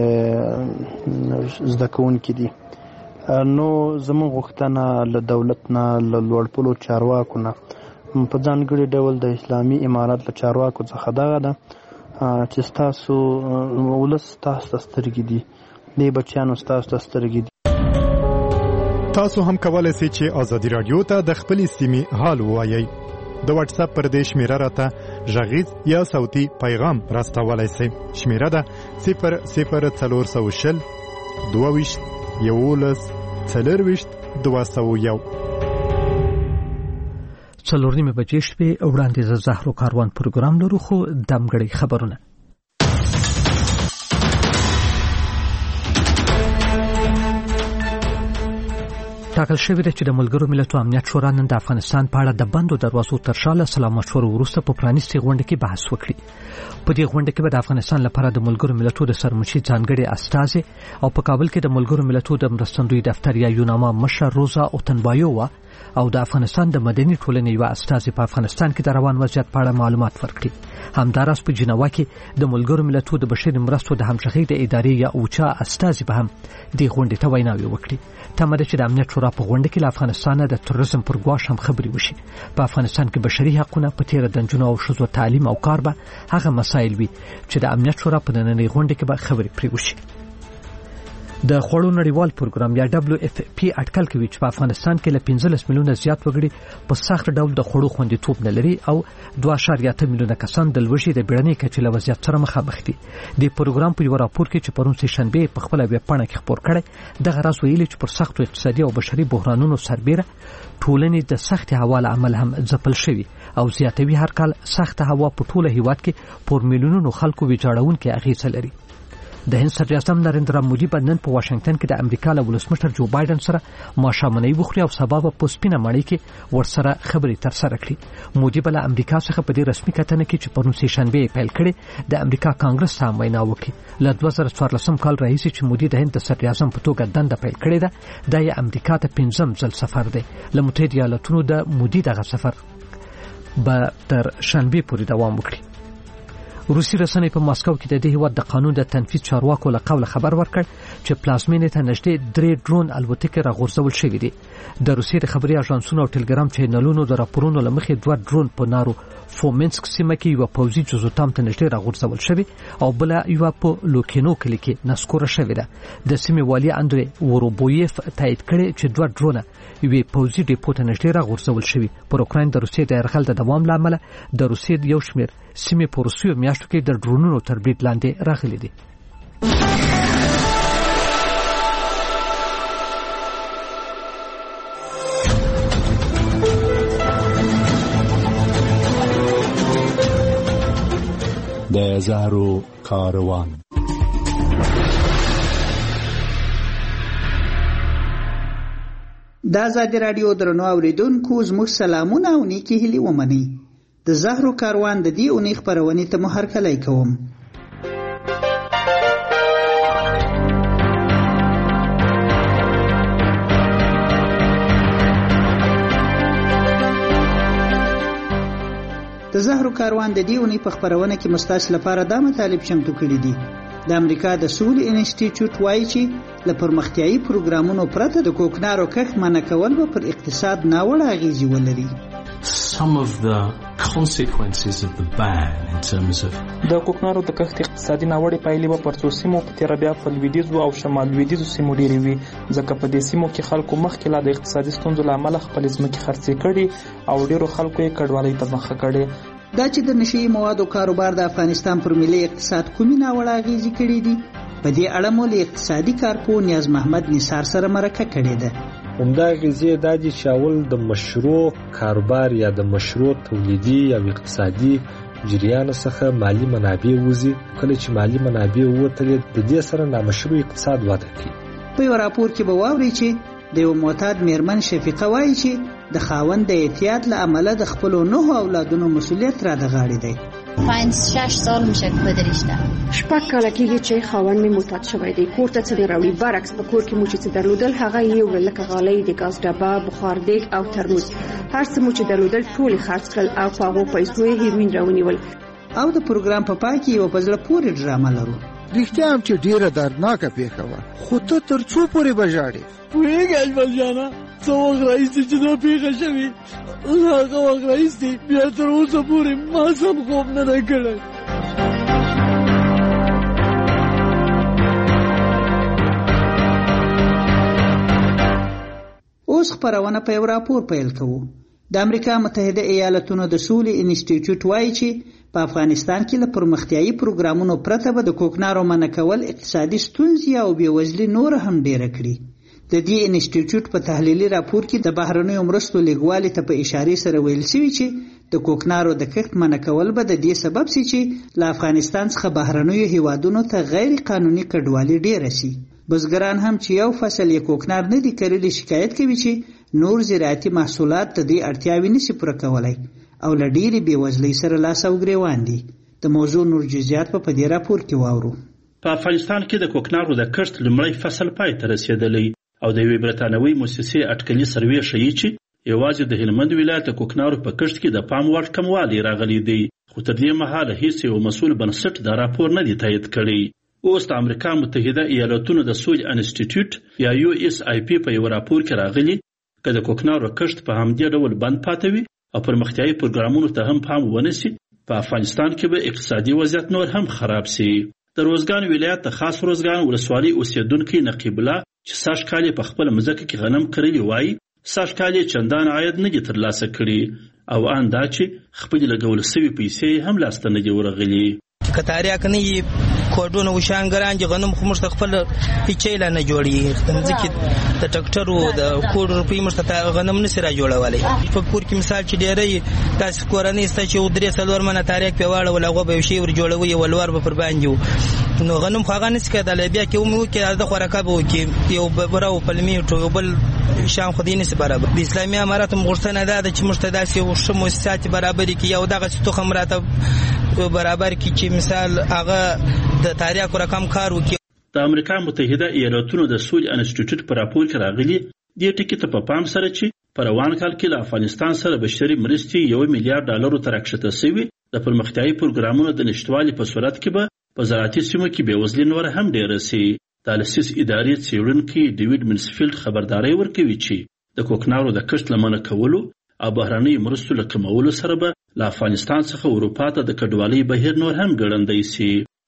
زده کوونکي دي. نو زموږ غوښتنه له دولت نه له لوړپوړو چارواکو نه په ځانګړي ډول د اسلامي امارات له چارواکو څخه دغه ده چې ستاسو ولس ستاسو ته سترګې دي. دې بچیانو ستاسو ته سترګې دي. تاسو هم کولای شئ چې ازادي رادیو ته د خپلې سیمې حال ووایئ. د واتس اپ پر دې شمیره راته غږیز یا صوتي پیغام راستولای شئ. شمیره ده 00420 22 11 40 201. 4:30 بجې شپې وړاندې د زهرو کاروان پروګرام لرو خو دمګړی خبرونه. ټاکل شوې ده چې د ملګرو ملتونو امنیت شورا نن د افغانستان په اړه د بندو دروازو تر شا له سلا مشورو وروسته په پرانیستې غونډه کې بحث وکړي. په دې غونډه کې به د افغانستان لپاره د ملګرو ملتونو د سرمنشي ځانګړي استازي او په کابل کې د ملګرو ملتونو د مرستندوی دفتر یا یوناما مشر روزا اوتنبایووا او د افغانستان د مدني ټولنې یو استازي په افغانستان کې د روان وضعیت په اړه معلومات ورکړي. همداراز په جنیوا کې د ملګرو ملتونو د بشري مرستو د همغږۍ د ادارې یا اوچا استازي به هم دې غونډې ته ویناوي وکړي. تمه ده چې د امنیت شورا په غونډه کې له افغانستان د تروریزم پر ګواښ هم خبرې وشي. په افغانستان کې بشري حقوقونه په تیر د نجونو او ښځو تعلیم او کار به هغه مسایل وي چې د امنیت شورا په نننۍ غونډه کې به خبرې پرې وشي. د خوړو نړیوال پروګرام یا WFP اټکل کوي چې په افغانستان کې له 15 میلیونه زیات وګړي په سخت ډول د خوړو خوندیتوب نه لري او 2.8 میلیونه کسان د لوږې د بیړنۍ کچې له وضعیت سره مخامخ دي. د پروګرام په یو راپور کې چې پرون سه شنبه په خپل ویب پاڼه کې خبر کړی دغه راز ویلي چې پر سختو اقتصادي او بشري بحرانونو سربېره ټولنې د سخت هوا له امله هم ځپل شوي او زیاتوي هر کال سخت هوا په ټوله هیواد کې پر میلیونونو خلکو ویجاړونکې اغیزه لري. د هند صدر اعظم نریندرا مودي په نن په واشنگټن کې د امریکا له ولسمشر جو بایدن سره ماښامنۍ وخوري او سبا په سپینه ماڼۍ کې ورسره خبرې ترسره کړي. مودي بل امریکا څخه په دې رسمي کتنه کې چې پرون سه شنبه پیل کړي د امریکا کانګرس ته وینا وکړي. له 2014 کال راهیسې چې مودي د هند د صدر اعظم په توګه دنده پیل کړې ده د امریکا ته 5م ځل سفر دی. له متحده ایالاتونو د مودي دغه سفر به تر شنبه پورې دوام وکړي. روسي رسنۍ په ماسکو کې د دې هیواد د قانون د تنفيذ چارواکو له قوله خبر ورکړ چې پلازمینې ته نږدې 3 ډرون الوتکې راغورځول شوې دي. د روسي د خبري اژانسونو او ټلګرام چینلونو د راپورونو لمخې 2 ډرون په نارو فومنسک سیمه کې یو پوځي جزوتام ته نږدې راغورځول شوی او بل یو په لوکینو کلی کې نسکوره شوې ده. د سیمې والي اندري وروبویف تایید کړي چې 2 ډرونه یوې پوځي ډیپو ته نږدې راغورځول شوی. پر اوکراین د روسیې د یرغل د دوام لامل د روسیې یو شمېر سیمې په روسیو میاشتو کې د ډرونونو تر برید لاندې راغلي دي. د زهرو کاروان. د ازادي رادیو درنو اوریدونکو زموږ سلامونه او نیکی هیلې ومنئ. د زهرو کاروان د دې اونۍ خپرونې ته مو هرکلی کوم. د زهرو کاروان د دې اونۍ په خپرونه کې مستاس لپاره دا مطالب چمتو کړي دي. د امریکا د سولې انسټیټیوټ وایي چې له پرمختیایي پروګرامونو پرته د کوکنارو کښت منع کول به پر اقتصاد ناوړه اغیزې ولري. Some of the consequences of the ban in terms of د کوکنارو د کښت اقتصادي ناوړه پایلې به پر څو سیمو په تیر بیا په لویدیځو او شمال لویدیځو سیمو ډېرې وي، ځکه په دې سیمو کې خلکو مخکې لا د اقتصادي ستونزو له امله خپل ځمکې خرڅې کړي او ډېرو خلکو یې کډوالۍ ته مخه کړې. دا چې د نشي موادو کاروبار د افغانستان پر ملي اقتصاد کومې ناوړه اغیزې کړې دي په دې اړه مو له اقتصادي کارپوه نیاز محمد نثار سره مرکه کړې ده. همدا غزې دا دي چې اول د مشروع کاروبار یا د مشروع تولیدي یا اقتصادي جریان څخه مالی منابع وځي. کله چې مالی منابع ووتلې د دې سره نامشروع اقتصاد وده کوي. په یو راپور کې به واورئ چې د یو معتاد میرمن شفیقه وایي چې د خاوند د اعتیاد له امله د خپلو 9 اولادونو مسؤلیت را د غاړې دی. 5-6 سال میشه که پدرشته 6 کاله کېږي چې خاوند مې معتاد شوی دی. کور ته څه نه راوړي، برعکس په کور کې مو چې څه درلودل هغه یې وړل، لکه غالۍ، د ګاز ډبه، بخار دیګ او ترموز. هر څه مو چې درلودل ټول یې خرڅ کړل او په هغو پیسو یې هیروین راونیول. او د پروګرام په پای کې یو په زړه پورې ډرامه لرو. رښتیا هم چې ډیره دردناکه پیښه وه، خو ته تر څو پورې به ژاړې؟ پوهېږې اجمل جانه څه وخت راهیسې چې دا پیښه شوې، هغه وخت راهیسې بیا تر اوسه پورې ما سم خوب نه دی کړی. اوس خپرونه په یو راپور پیل کوو. د امریکا متحده ایالاتونو د سولې انسټیټیوټ وایي چې په افغانستان کې له پرمختیایي پروګرامونو پرته به د کوکنارو منع کول اقتصادي ستونزې او بېوزلي نور هم ډېره کړي. د دې انسټیټیوټ په تحلیلي راپور کې د بهرنیو مرستو لیږوالي ته په اشارې سره ویل شوي چې د کوکنارو د کښت منع کول به د دې سبب شي چې له افغانستان څخه بهرنیو هیوادونو ته غیر قانوني کډوالي ډېره شي. بزګران هم چې یو فصل یې کوکنار نه دي کرلي شکایت کوي چې نور زراعتي محصولات د دې اړتیاوې نشي پوره کولی او له ډېرې بېوزلۍ سره لاس او ګرېوان دي. د موضوع نور جزئیات په دې راپور کې واورو. په افغانستان کې د کوکنارو د کښت لومړی فصل پای ته رسېدلی او د یوې برتانوي مؤسسې اټکلي سروې ښیي چې یوازې د هلمند ولایت د کوکنارو په کښت کې د پام وړ کموالی راغلی دی، خو تر دې مهاله هیڅ یو مسؤل بنسټ دا راپور نه دی تایید کړی. اوس د امریکا متحده ایالاتونو د سولې انسټیټیوټ یا USIP په یو راپور کې راغلی که د کوکنارو کښت په همدې ډول بند پاتې وي او پرمختیایي پروګرامونو ته هم پام ونه شي، په افغانستان کې به اقتصادي وضعیت نور هم خراب شي. د روزګان ولایت د خاص روزګان ولسوالۍ اوسیدونکي نقیب الله چې سږ کال په خپل مځکه کې غنم کرلي وایي سږ کال چندان عاید نه دي ترلاسه کړي او ان دا چې خپل لګول شوي پیسې هم لاسته نه دي ورغلي. کتاریا کني کوډونه وشانګران چې غنم خو مشت خپل پیچیلا نه جوړي ځکه د ټکټرو د کوډ روپی مشت غنم نه سره جوړولای. په کور کې مثال چې ډېرې تاسو کورنۍ ست چې ودرې سلور منه تاریخ په واړه ولغه به شی ور جوړوي ولور به پر باندې نو غنم خاغه نس کېدل بیا کې مو کې د خوراکه به کې یو براو پلمیټو یو بل شام خدینه سره برابر د اسلامي امارات مغرسنه ده چې مشتداسي او شمو سات برابر کې یو دغه څه خمراته برابر کی چې مثال هغه د تاریخ رقم کار وکي. د امریکا متحده ایالاتونو د سولې انسټیټیوټ پر راپور کې راغلي دې ټکی ته په پام سره چې په روان کال کې له افغانستان سره بشري مرستې $1 میلیارډ ته راکښته شوي، د پرمختیایي پروګرامونو د نشټوالي په صورت کې به په زراعتي سیمو کې بېوزلي نور هم ډېره شي. د السیس ادارې څېړونکي ډیوډ منسفیلډ خبرداری ورکوي چې د کوکنارو د کښت له منع کولو او بهرنیو مرستو له کمولو سره به له افغانستان څخه اروپا ته د کډوالۍ بهیر نور هم ګړندی شي.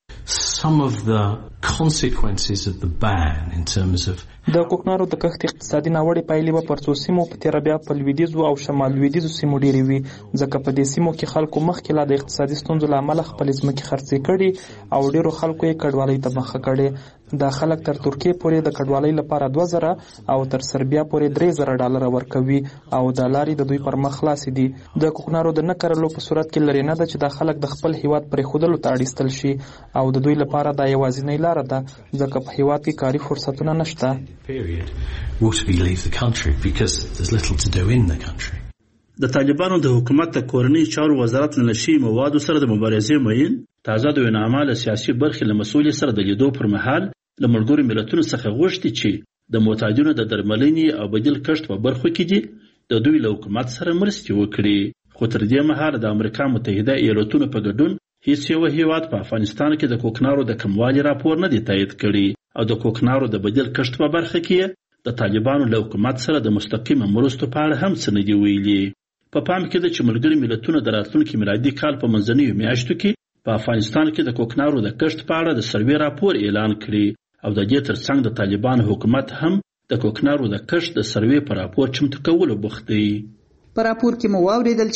Some of the consequences of the ban in terms of د کوکنارو د کښت اقتصادي ناوړې پایلې به پر څو سیمو په تېره بیا په لویدیځو او شمال لویدیځو سیمو ډېرې وي، ځکه په دې سیمو کې خلکو مخکې لا د اقتصادي ستونزو له امله خپلې ځمکې خرڅې کړي او ډېرو خلکو یې کډوالۍ ته مخه کړې. دا خلک تر ترکیې پورې د کډوالۍ لپاره 2000 او تر سربیا پورې $3000 ورکوي او د لارې د دوی پر مخ خلاصې دي. د کوکنارو د نه کرلو په صورت کې لري نه ده چې دا خلک د خپل هیواد پرېښودلو ته اړیستل شي او د دوی لپاره دا یوازینۍ لاره ده ځکه په هیواد کې کاري فرصتونه نشته. د طالبانو د حکومت د کورنۍ چارو وزارت له نشي موادو سره د مبارزې مین تازه د وینامه له سیاسي برخې له مسؤلیت سره د لیدو پر مهال له ملګرو ملتونو څخه غوښتي چې د معتادینو د درملنې او بدیل کښت په برخو کې دي د دوی له حکومت سره مرستې وکړي. خو تر دې مهاله د امریکا متحده ایالاتونو په ګډون هیڅ یو هیواد په افغانستان کې د کوکنارو د کموالي راپور نه دی تایید کړی او د کوکنارو د بدیل کښت په برخه کې د طالبانو له حکومت سره د مستقیم مرستو په اړه هم څه نه دی ویلي. په پام کې ده چې ملګري ملتونه د راتلونکي میلادي کال په منځنیو میاشتو کې په افغانستان کې د کوکنارو د کښت په اړه د سروې راپور اعلان کړي او د دې ترڅنګ د طالبانو حکومت هم د کوکنارو د کښت د سروې په راپور چمتو کولو بوخت دی. په راپور کې مو واوریدل چې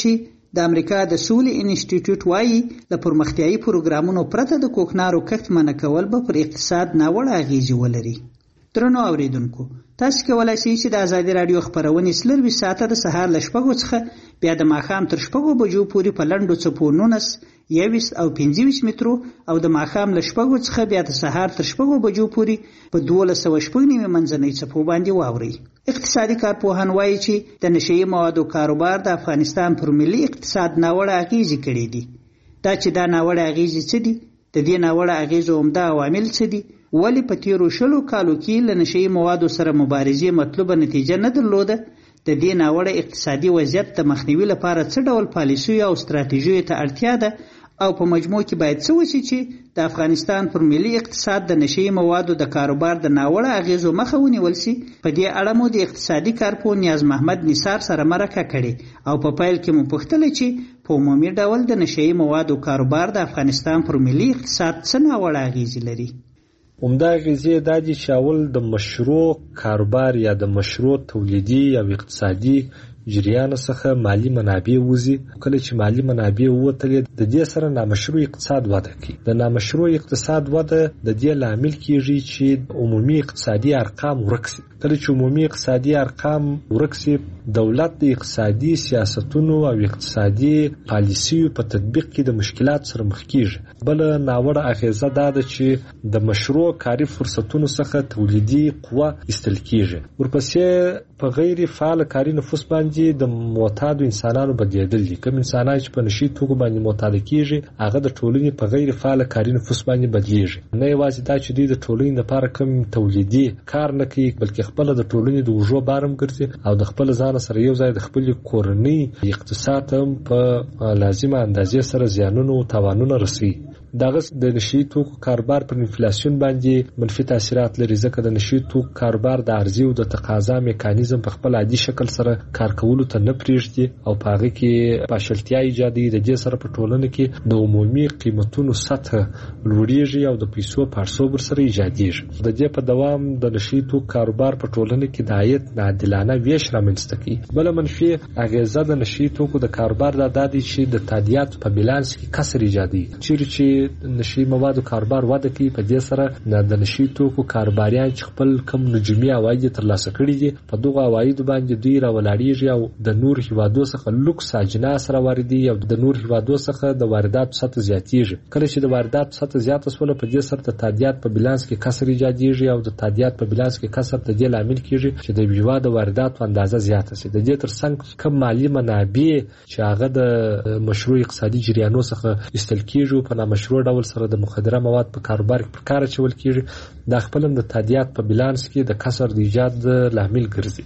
د امریکا د سولې انسټیټیوټ وایي له پرمختیایي پروګرامونو پرته د کوکنارو کښت منع کول به پر اقتصاد ناوړه اغیزې ولري. درنو اوریدونکو، تاسو کولای شئ چې د ازادي رادیو خبرونه سلوي ساعته د سهار ل 6 څخه بیا د ماښام تر 6 بجو پورې په لنډو څپو 19 21 او 25 مترو او د ماښام ل 6 څخه بیا د سهار تر 6 بجو پورې په 1290 منځنۍ څپو باندې واوري. اقتصادي کارپوهان وایي چې د نشئی موادو کاروبار د افغانستان پر ملي اقتصاد ناوړه اغیزې کړې دي. دا چې دا ناوړه اغیزې څه دي؟ د دې ناوړه اغیزو عمده عوامل څه دي؟ ولی په تیرو 10 کالو کې له نشئی موادو سره مبارزې مطلوبه نتیجه نه درلوده؟ د دې ناوړه اقتصادي وضعیت د مخنیوي لپاره څه ډول پالیسیو او ستراتیژیو ته اړتیا ده او په مجموع کې باید څه وشي چې د افغانستان پر ملي اقتصاد د نشئی موادو د کاروبار د ناوړه اغیزو مخه ونیول شي؟ په دې اړه مو د اقتصادي کارپوه نیاز محمد نثار سره مرکه کړې او په پیل کې مو پوښتنه چې په عمومي ډول د نشئی موادو کاروبار د افغانستان پر ملي اقتصاد څه ناوړه اغیزې لري؟ عمده اغیزې دا دي چې اول د مشروع کاروبار یا د مشروع تولیدي او اقتصادي جریان څخه مالی منابع وزي. کله چې مالی منابع ووتلې د دې سره نامشروع اقتصاد وده کوي. د نامشروع اقتصاد وده د دې لامل کیږي چې عمومي اقتصادي ارقام ورک شي. کله چې عمومي اقتصادي ارقام ورک شي، دولت د اقتصادي سیاستونو او اقتصادي پالیسیو په تطبیق کې د مشکلات سره مخ کیږي. بل ناوړه اغیزه دا ده چې د مشروع کاري فرصتونو څخه تولیدي قوه ایستل کیږي. ورپسې په غیر فعال کاري نفوس باندې د معتادو انسانانو بدلیدل دي. کوم انسانان چې په نشي توکو باندې معتاد کیږي هغه د ټولنې په غیر فعال کاري نفوس باندې بدلیږي. نه یوازې دا چې دوی د ټولنې لپاره کوم تولیدي کار نه کوي، بلکې خپل د ټولنې د وژو بارم ګرځي او د خپل ځان سره یو ځای د خپل کورنۍ اقتصاد هم په لازمه اندازې سره زیانونه او تاوانونه رسوي. دغه د نشئی توکو کاروبار پر انفلیسیون باندې منفي تاثیرات لري، ځکه د نشئی توکو کاروبار د عرضې او د تقاضا میکانیزم په خپل عادي شکل سره کار کولو ته نه پریږدي او په هغه کې پاشلتیا ایجادي. د دې سره په ټولنه کې د عمومي قیمتونو سطح لوړیږي او د پیسو پړسوب سره ایجادیږي. د دې په دوام د نشئی توکو کاروبار په ټولنه کې د عاید ناعادلانه ویش رامنځته کوي. بل منفي اغیزه د نشئی توکو د کاروبار د دادی چې د تادیات په بیلانس کې کسر ایجادي. چې نشئی موادو کاروبار وده کوي، په دې سره د نشئی توکو کاروباریان چې خپل کم نجومي عواید ترلاسه کړي دي په دغه عواید باندې دوی راولاړیږي او د نور هیوادو څخه لوکس اجناس راوړي او د نور هیوادو څخه د واردات سطح زیاتیږي. کله چې د واردات سطح زیاته شول په دې سره د تادیات په بیلانس کې کسر ایجادیږي او د تادیات په بیلانس کې کسر د دې لامل کیږي چې د هیواد د واردات اندازه زیاته شي. د دې ترڅنګ کم مالی منابع چې هغه د مشروع اقتصادي جریانو څخه ایستل کیږي په نامشروع ډول سره د مخدره مواد په کاروبار کې کار چول کیږي، دا خپل د تادیات په بیلانس کې د کسر د ایجاد لامل ګرځي.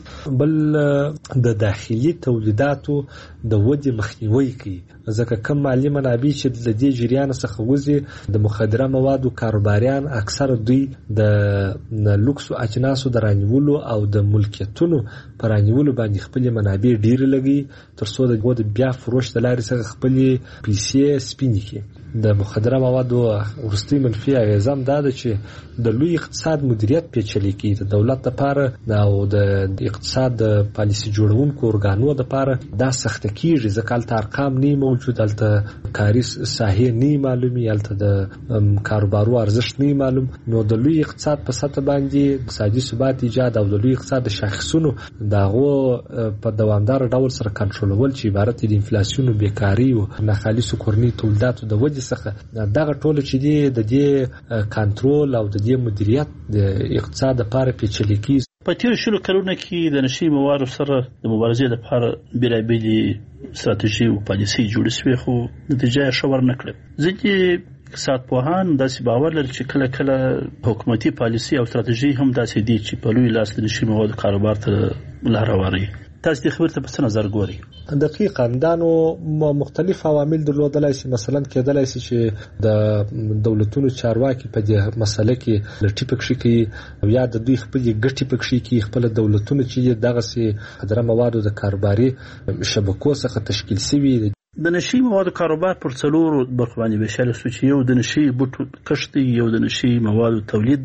بل د داخلي تولیداتو د ودې مخنیوي کوي، ځکه کم مالی منابع چې د دې جریان څخه وزي د مخدره موادو کاروباریان اکثر دوی د لوکسو اجناسو د رانیولو او د ملکیتونو پر رانیولو باندې خپل منابع ډیر لګي ترڅو د بیا فروش د لارې څخه خپل پیسې سپینې کړي. د مخدره موادو ورستي منفي اغیزه دا ده چې د لوی اقتصاد مدیریت پیچلې کیږي. د دولت لپاره او د اقتصاد د پالیسي جوړونکو ارګانونو لپاره دا سخت کیږي، ځکه هلته ارقام نه موجود، هلته کاري ساحه نه معلومي، هلته د کاروبارو ارزښت نه معلوم. نو د لوی اقتصاد په سطح باندې اقتصادي ثبات ایجاد او د لوی اقتصاد د شاخصونو دغه په دوامدار ډول سره کنټرولول چې عبارت دي انفلیسیون، بیکاری او ناخالصو کورني تولیداتو د ودې څخه، دغه ټول چې دی د دې کنټرول او د دې مدیریت د اقتصاد لپاره پیچلې کیږي. په تیر شلو کلونو کې د نشئی موادو سره د مبارزې لپاره بیلابېلې ستراتیژي او پالیسي جوړې شوې، خو نتیجه یې ښه ورنه کړه. ځکه اقتصاد پوهان داسې باور لري چې کله کله حکومتي پالیسي او ستراتیژي هم داسې دي چې په لوی لاس د نشئی موادو کاروبار ته لار هواروي. تاسو د خبرته په څه نظر ګورئ؟ دقیقاً دا نو مختلف عوامل درلودلای شي. مثلا کېدلای شي چې د دولتونو چارواکي په دې مسله کې لټي پکې کوي یا د دوی خپل ګټي پکې کوي. خپل دولتونو چې دغه سي خدره موادو د کاروباري شبکو څخه تشکیل شوي. د نشئی موادو کاروبار پر څلورو برخو باندې ویشل شو چې یو د نشئی بوټو کښت دی، یو د نشئی موادو تولید دی،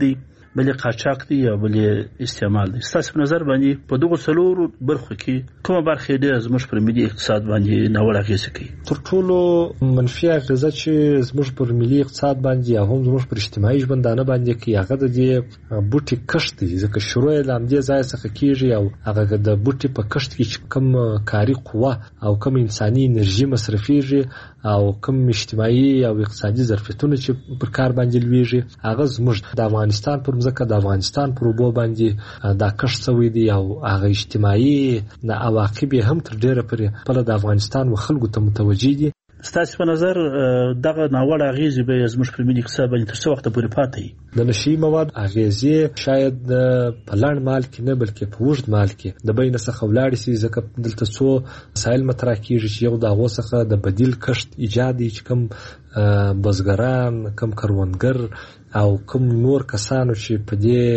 بلې قاچاق دی او بلې استعمال دی. ستاسو په نظر باندې په دغه څلورو برخو کې کومه برخه ډېره زموږ پر ملي اقتصاد باندې ناوړه اغېزه کوي؟ تر ټولو منفي اغېزه چې زموږ پر ملي اقتصاد باندې یا هم زموږ پر اجتماعي ژوندانه باندې کوي هغه د دې بوټي کښت دی، ځکه شروع یې له همدې ځای څخه کېږي او هغه د بوټي په کښت کې چې کوم کاري قوه او کوم انساني انرژي مصرفېږي او کوم اجتماعي او اقتصادي ظرفیتونه چې پر کار باندې لویږي هغه زموږ د افغانستان پر ځمکه د افغانستان پر اوبو باندې دا کښت شوی دی او هغه اجتماعي عواقب هم تر ډیره پورې خپل د افغانستان و خلکو ته متوجي دي. ستاسو په نظر دغه ناوړه اغېزې به زموږ پر ملي اقتصاد باندې تر څه وخته پورې پاتې وي؟ د نشي مواد اغېزې شاید په لنډ مال کې نه بلکې په اوږد مال کې د بین څخه ولاړې شي، ځکه دلته څو مسایل مطرح کېږي چې یو د هغو څخه د بدیل کښت ایجاد دی چې کوم بزګران، کوم کروندګر او کوم نور کسانو چې په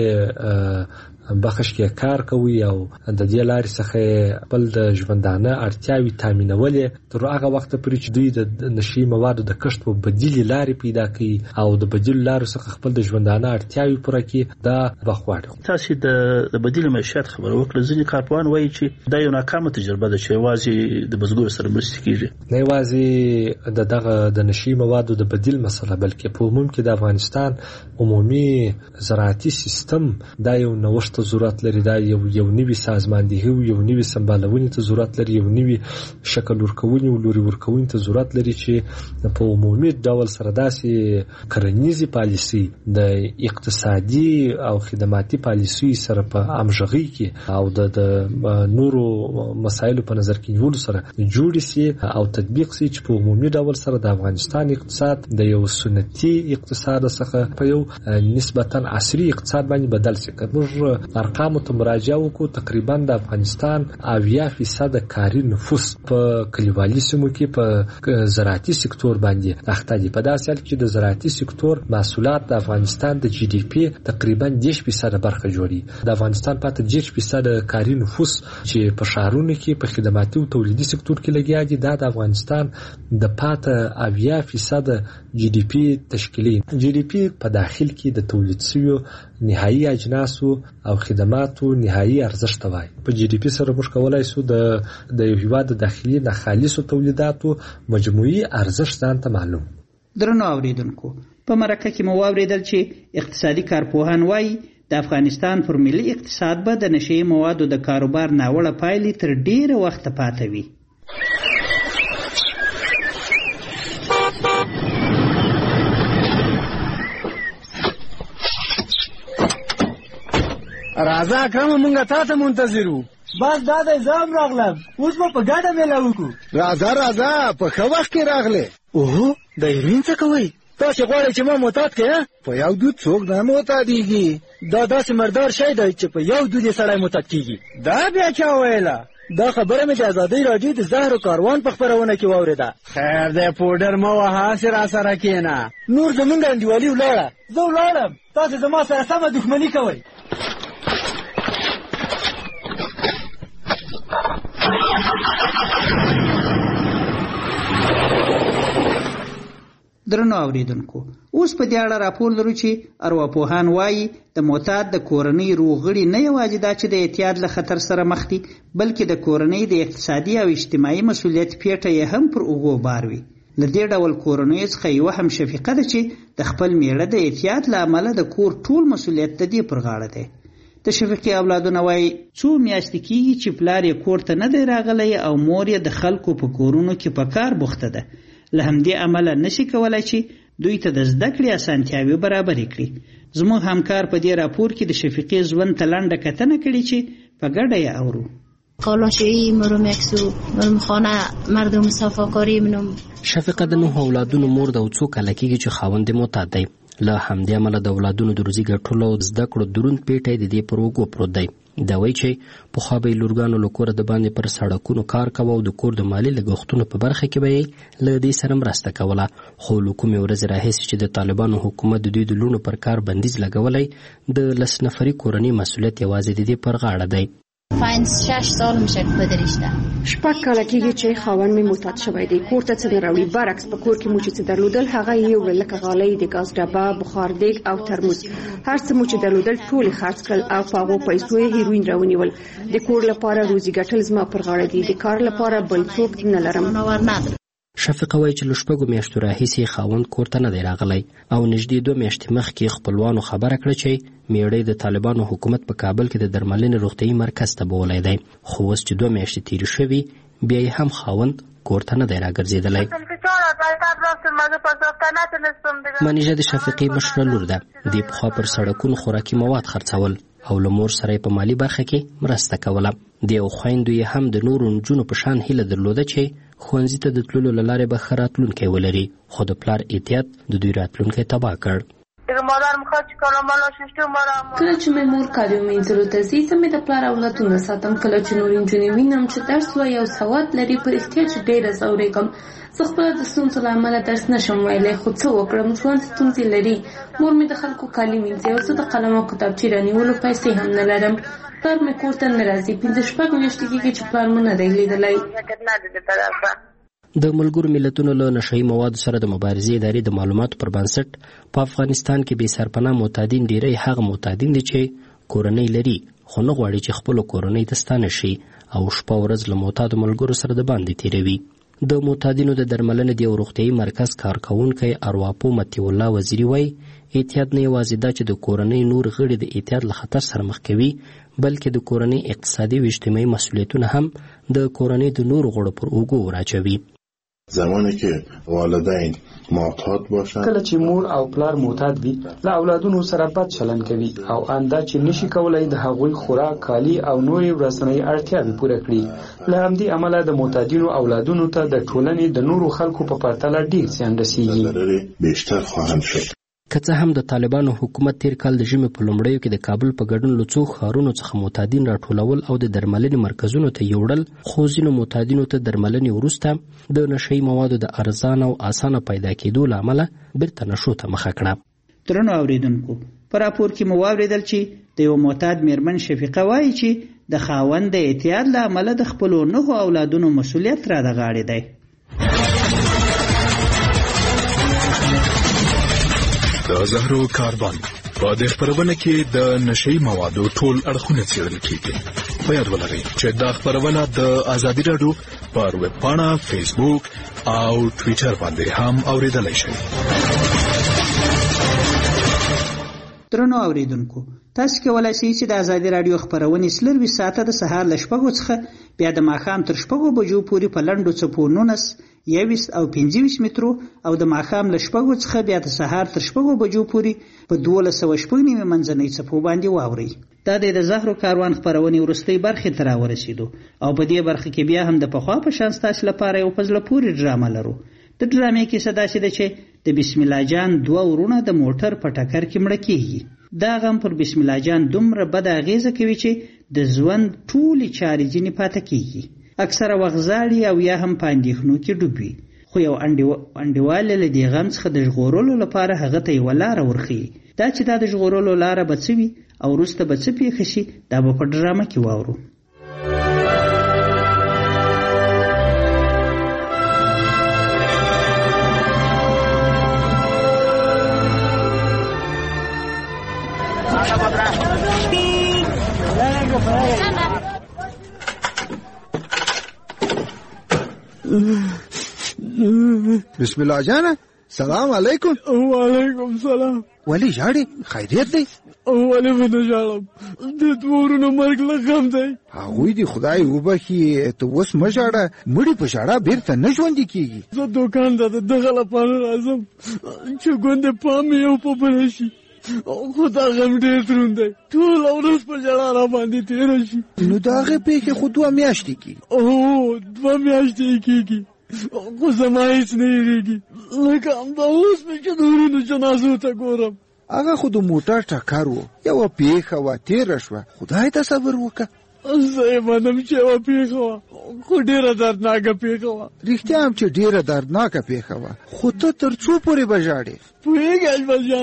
دې بخش کې کار کوي او د دې لارې څخه خپل د ژوندانه اړتیاوې تامینولې تر هغه وخت پورې چې دوی د نشي موادو د کښت په بدیل لارې پیدا کوي او د بدیل لارو څخه خپل د ژوندانه اړتیاوې پوره کوي. دا بخواړه تاسو د بدیل معیشت خبره وکړه. ځینې کارپوهان وایي چې دا یو ناکامه تجربه ده چې یوازې د بزګرو سره مرسته کیږي، نه یوازې دغه د نشي موادو د بدیل مسله بلکې په عموم کې د افغانستان عمومي زراعتي سیستم دا یو نوښت ضرورت لري، دا یو نوی سازماندهي او یو نوی سمبالونې ته ضرورت لري، یو نوی شکل ورکونې او لوري ورکونې ته ضرورت لري چې په عمومي ډول سره داسې کرنیزي پالیسي د اقتصادي او خدماتي پالیسي سره په همغږۍ کې او د نورو مسایلو په نظر کې نیولو سره جوړ شي او تطبیق شي چې په عمومي ډول سره د افغانستان اقتصاد د یو سنتي اقتصاد څخه په یو نسبتا عصري اقتصاد باندې بدل شي. موږ ارقام ته مراجعه وکړو، تقریبا د افغانستان 80% کاري نفوس په کلیوالي سیمو کې په زراعتي سکتور باندې اخته دي. په داسې حال کې د زراعتي سکتور محصولات د افغانستان د جی ډي پی تقریبا 10% برخه جوړي. د افغانستان پاتې 10% کاري نفوس چې په ښارونو کې په خدماتي او تولیدي سکتور کې لګیا دي، دا د افغانستان د پاتې 80% جی ډي پی تشکیلي. جی ډي پی په داخل کې د تولید شویو نهایی اجناسو او خدماتو نهایی ارزښت وای. په جی ډي پی سره موږ کولای شو د یو هیواد د داخلي ناخالصو تولیداتو مجموعي ارزښت ځان ته معلوم. درنو اوریدونکو، په مرکه کې مو واوریدل چې اقتصادي کارپوهان وایي د افغانستان پر ملي اقتصاد به د نشي موادو د کاروبار ناوړه پایلې تر ډیره وخت پاتې وي. راځه اکرم، مونږه تا ته منتظر وو. بس دا د ځام راغلم، اوس به په ګډه میله وکړو. راځه په ښه وخت کې راغلې. اوهو د هیروین څه کوئ؟ تاسې غواړئ چې ما معتاد کړې؟ په یو دود څوک نه معتادېږي. دا داسې مردار شی دی چې په یو دود یې سړی معتاد کېږي. دا بیا چا ویله؟ دا خبره مې د ازادۍ راډیو د زهرو کاروان په خپرونه کې واورېده. خیر دی پوډر مه وهه، هسې راسره کښېنه. نور زمونږ انډیوالي ولاړه. زه ولاړم، تاسې زما سره سمه دښمني کوئ. درنو اوریدونکو، اوس په دې اړه راپور لرو چې ارواپوهان وایي د معتاد د کورنۍ روغړي نه یوازې دا چې د اعتیاد له خطر سره مخ دي، بلکې د کورنۍ د اقتصادي او اجتماعي مسؤلیت پیټه یې هم پر اوږو بار وي. له دې ډول کورنیو څخه یوه هم شفیقه ده چې د خپل میړه د اعتیاد له امله د کور ټول مسؤلیت د دې پر غاړه دی. د شفیقې اولادونه وایي څو میاشتې کېږي چې پلار یې کور ته نه دی راغلی او مور یې د خلکو په کورونو کې په کار بوخته ده. له همدې امله نشي کولای چې دوی ته د زده کړې اسانتیاوې برابرې کړي. زموږ همکار په دې راپور کې د شفیقې ژوند ته لنډه کتنه کړې چې په ګډه یې اورو. کالاشویی مرو مکسو مرم خانه مردم صفاکاری منم. شفیقه د 9 اولادونو مور ده او څو کاله کېږي چې خاوند یې معتاد دی. له همدې امله د اولادونو د روزي ګټلو او زده کړو دروند پیټی د دې پر اوږو پروت دی. دا وایي چې پخوا به یې لورګانو له کوره د باندې پر سړکونو کار کوه او د کور د مالي لګښتونو په برخه کې به یې له دې سره مرسته کوله، خو له کومې ورځې راهیسې چې د طالبانو حکومت د دوی د لوڼو پر کار بندیز لګولی، د 10 نفري کورنۍ مسؤلیت یوازې د دې پر غاړه دی. 5-6 سال میشه که پدر رشته. 6 کاله کېږي چې خاوند مې معتاد شوی دی. کور ته څه نه راوړي، برعکس په کور کې مو چې څه درلودل هغه یې وړل، لکه غالۍ، د ګاز ډبه، بخار دیګ او ترموز. هر څه مو چې درلودل ټول یې خرڅ کړل او په هغو پیسو یې هیروین راونیول. د کور لپاره روزي ګټل زما پر غاړه دي، د کار لپاره بل څوک نه لرم. شفیقه وایي چې له 6 میاشتو راهیسې خاوند کور ته نه دی راغلی او نږدې 2 میاشتې مخکې خپلوانو خبره کړه چې میړی د طالبانو حکومت په کابل کې د درملنې روغتیايي مرکز ته بولی دی، خو اوس چې 2 میاشتې تېرې شوي بیا یې هم خاوند کور ته نه دی راګرځېدلی. منیژه د شفیقې مشره لور ده. دې پخوا پر سړکونو خوراکي مواد خرڅول او له مور سره په مالی برخه کې مرسته کوله. د یو خویندو یې هم د نورو نجونو په شان هیله درلوده چې ښوونځي ته د تللو له لارې به ښه راتلونکی ولري، خو د پلار احتیاط د دوی راتلونکی تباه کړ. کله چې مې مور کالیو مینځلو ته ځي، زه مې د پلار اولادونه ساتم. کله چې نور نجونې وینم چې درس وایي او سواد لري، پر احتیاج ډېره ځورېږم. زه خپله د ستونزو له امله درس نشم ویلی، خو څه وکړم، ژوند ستونزې لري. مور مې د خلکو کالي مینځي او زه د قلم او کتابچې رانیولو پیسې هم نه لرم. پلار مې کور ته نه راځي. 5-6 میاشتې کېږي چې پلار مې نه دی لیدلی. د ملګرو ملتونو له نشهیي موادو سره د مبارزې ادارې د معلوماتو پر بنسټ په افغانستان کې بې سرپناه معتادین ډیری هغه معتادین دي چې کورنۍ لري خو نه غواړي چې خپلو کورنۍ ته ستانه شي او شپه ورځ له معتادو ملګرو سره د باندې تیروي. د معتادینو د درملنې د یو روغتیايي مرکز کارکوونکی ارواپو مطیع الله وزیري وایي احتیاط نه یوازې دا چې د کورنۍ نور غړي د احتیاط له خطر سره مخ کوي، بلکې د کورنۍ اقتصادي او اجتماعي مسؤلیتونه هم د کورنۍ د نورو غړو پر اوږو وراچوي. زمانی که والدین معتاد باشند، کله چې مور او پلار معتاد وي، له اولادونو سره بد چلند کوي او انده چې نشي کولای د هغوی خوراک، کالي او نورې ورځنۍ اړتیاوې پوره کړي. له همدې امله د معتادینو اولادونو ته د ټولنې د نورو خلکو په پرتله ډیر زیان رسیږي. بیشتر خواهند شد. که څه هم د طالبانو حکومت تیر کال د ژمي په لومړیو کې د کابل په ګډون له څو ښارونو څخه معتادین راټولول او د درملنې مرکزونو ته یوړل، خو ځینو معتادینو ته درملنې وروسته د نشهیي موادو د ارزان او اسانه پیدا کېدو له امله بیرته نشو ته مخه کړه. درنو اوریدونکو، په راپور کې مو واورېدل چې د یو معتاد میرمن شفیقه وایي چې د خاوند د احتیاط له امله د خپلو 9 اولادونو مسؤلیت را د غاړې دی. د زهرو کاروان په دې خبرونه کې د نشهیي موادو ټول اړخونه څېړل کېږي. په یاد ولرئ چې دا خبرونه د ازادي راډیو پر ویب پاڼه، فیسبوک او ټویټر باندې هم اورېدلی شئ. درنو اوریدونکو، تاسو کولای شئ چې د ازادي راډیو خبرونه 24 ساعته د سهار له 6 څخه بیا د ماښام تر 6 بجو پورې په لنډو څپو 19، 21 او 25 مترو او د ماښام له 6 څخه بیا د سهار تر 6 بجو پورې په 12.9 منځنۍ څپو باندې واورئ. دا د زهرو کاروان خبرونه ورستۍ برخې ته راورسېدو او په دې برخه کې بیا هم د پخوا په شان ستاسو لپاره یو په زړه پورې ډرامه لرو. د ډرامې کیسه داسې ده چې د بسم الله جان 2 ورونه د موټر په ټکر کې مړه کیږي. دا غم پر بسم الله جان دومره بد اغیزه کوي چې د ژوند ټولې چارې ځینې پاتې کیږي. اکثره وخت زاړي او یا هم په اندېښنو کې ډوب وي، خو یو انډیواله له دې غم څخه د ژغورلو لپاره هغه ته یوه لاره ورښیي. دا چې دا د ژغورلو لاره به څه وي او وروسته به څه پېښه شي، دا به په ډرامه کې واورو. بسم الله جانا، سلام علیکم. وعلیکم سلام. ولی ژاړې؟ خیریت دی؟ ولې به نه ژاړم، د ورونو مرګ له غم دی. هغوی دې خدای وبخي، ته اوس مه ژاړه، مړي په ژړا بیرته نه ژوندي کېږي. زه دوکان ته د دغه لپاره راځم چې ګوندې پام مې یو په بله شي، خو دا غم ډېر دروند دی، ټوله ورځ په ژړا را باندې تېره شي. نو د هغې پېښې خو 2 میاشتې کېږي. 2 میاشتې کېږي، خو زما هېڅ نه هېرېږي، لکه همدا اوس مې چې د ورونو جنازو ته ګورم. هغه خو د موټر ټکر و، یوه پېښه وه، تېره شوه، خدای ته صبر وکړه. زه یې منم چې یوه پېښه وه، خو ډېره دردناکه پېښه وه. رښتیا هم چې ډېره دردناکه پېښه وه، خو ته تر څو پورې به ژاړې؟ پوهېږې اجمل جانه،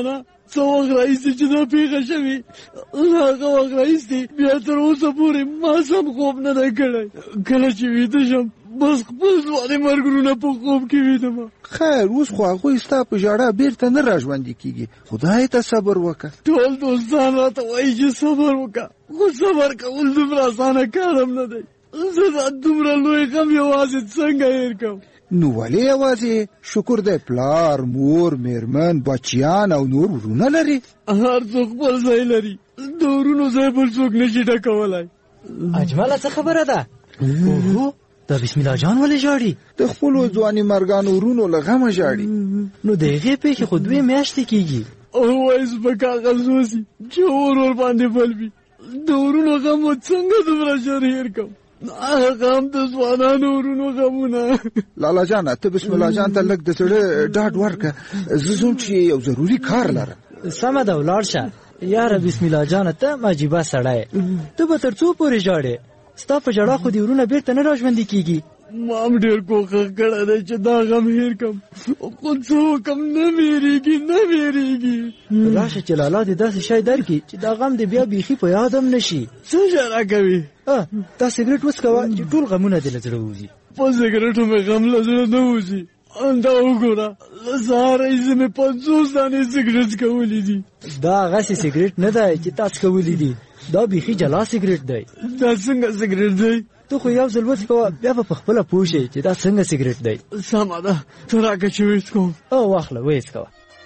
څو وخت راهیسې چې دا پیښه شوې هغه وخت راهیسې بیا تر اوسه پورې ما سم خوب نه دی کړی. کله چې ویده شم بس خپل ځوانې مرګونه په خوب کې ویدم. خیر اوس خو هغوی ستا په ژړا بیرته نه راژوندي کېږي. خدای ته صبر وکړه. ټول دوستان راته وایي چې صبر وکړه، خو صبر کول دومره اسانه کار هم نه دی. زه دا دومره لوی غم یوازې څنګه هېر کړم؟ نو ولې یوازې؟ شکر دی پلار، مور، میرمن، بچیان او نور ورونه لري. هر څوک خپل ځای لري، د ورونو ځای بل څوک نشي ډکولی. اجمله څه خبره ده؟ دا بسم الله جان ولې ژاړي؟ د خپلو ځواني مرګانو ورونو له غمه ژاړي. نو د هغې پیښې خو 2 میاشتې کېږي. وایس په کاغذ وسي چې اور باندې بل وي. د ورونو غم و څنګه دومره ژر هېر کړم؟ هغه هم د ځوانانو ورونو غمونه. لالا جانه ته بسم الله جان ته لږ د زړه ډاډ ورکړه. زه ځم چې یو ضروري کار لرم. سمه ده ولاړ شه. یاره بسم الله جانه ته عجیبه سړی. ته به تر څو پورې ژاړې؟ ستا په ژړا خو دې ورونه بیرته نه راژوندي کېږي. ما هم ډېر کوښښ کړی دی چې دا غم هېر کړم، خو څه وکړم نه وېرېږي نه وېرېږي. راشه چې لالا دې داسې شی درکړي چې دا غم دې بیا بیخي په یاد هم نه شي. څه ژړا کوي؟ دا سګرټ وڅکوه چې ټول غمونه دې له زړه ووځي. په سګرټو مې غم له زړه نه وځي. دا وګوره له سهاره یې مې 50 دانې سګرټ څکولي دي. دا هغسې سګرټ نه دی چې تا څکولي دي، دا بیخي جلا سګرټ دی. دا څنګه سګرټ دی؟ ته خو یو ځل وڅکوه بیا به په خپله پوه شې چې دا څنګه سګرټ دی. سمه ده ته راکړه چې وڅکوم. واخله ویې څکوه.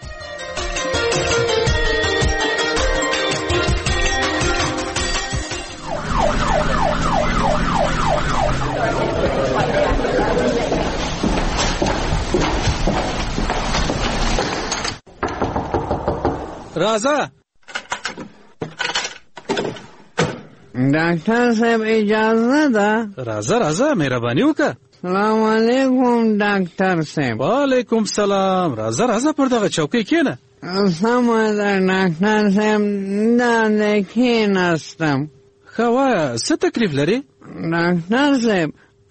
راځه ډاکټر صاحب اجازه ده؟ راځه راځه مهرباني وکړه. سلام علیکم ډاکټر صاحب. وعلیکم سلام. راځه راځه پر دغه چوکۍ کښېنه. سمه ده ډاکټر صاحب دلته کښېناستم. ښه وایه څه تکلیف لرې؟ ډاکټر صاحب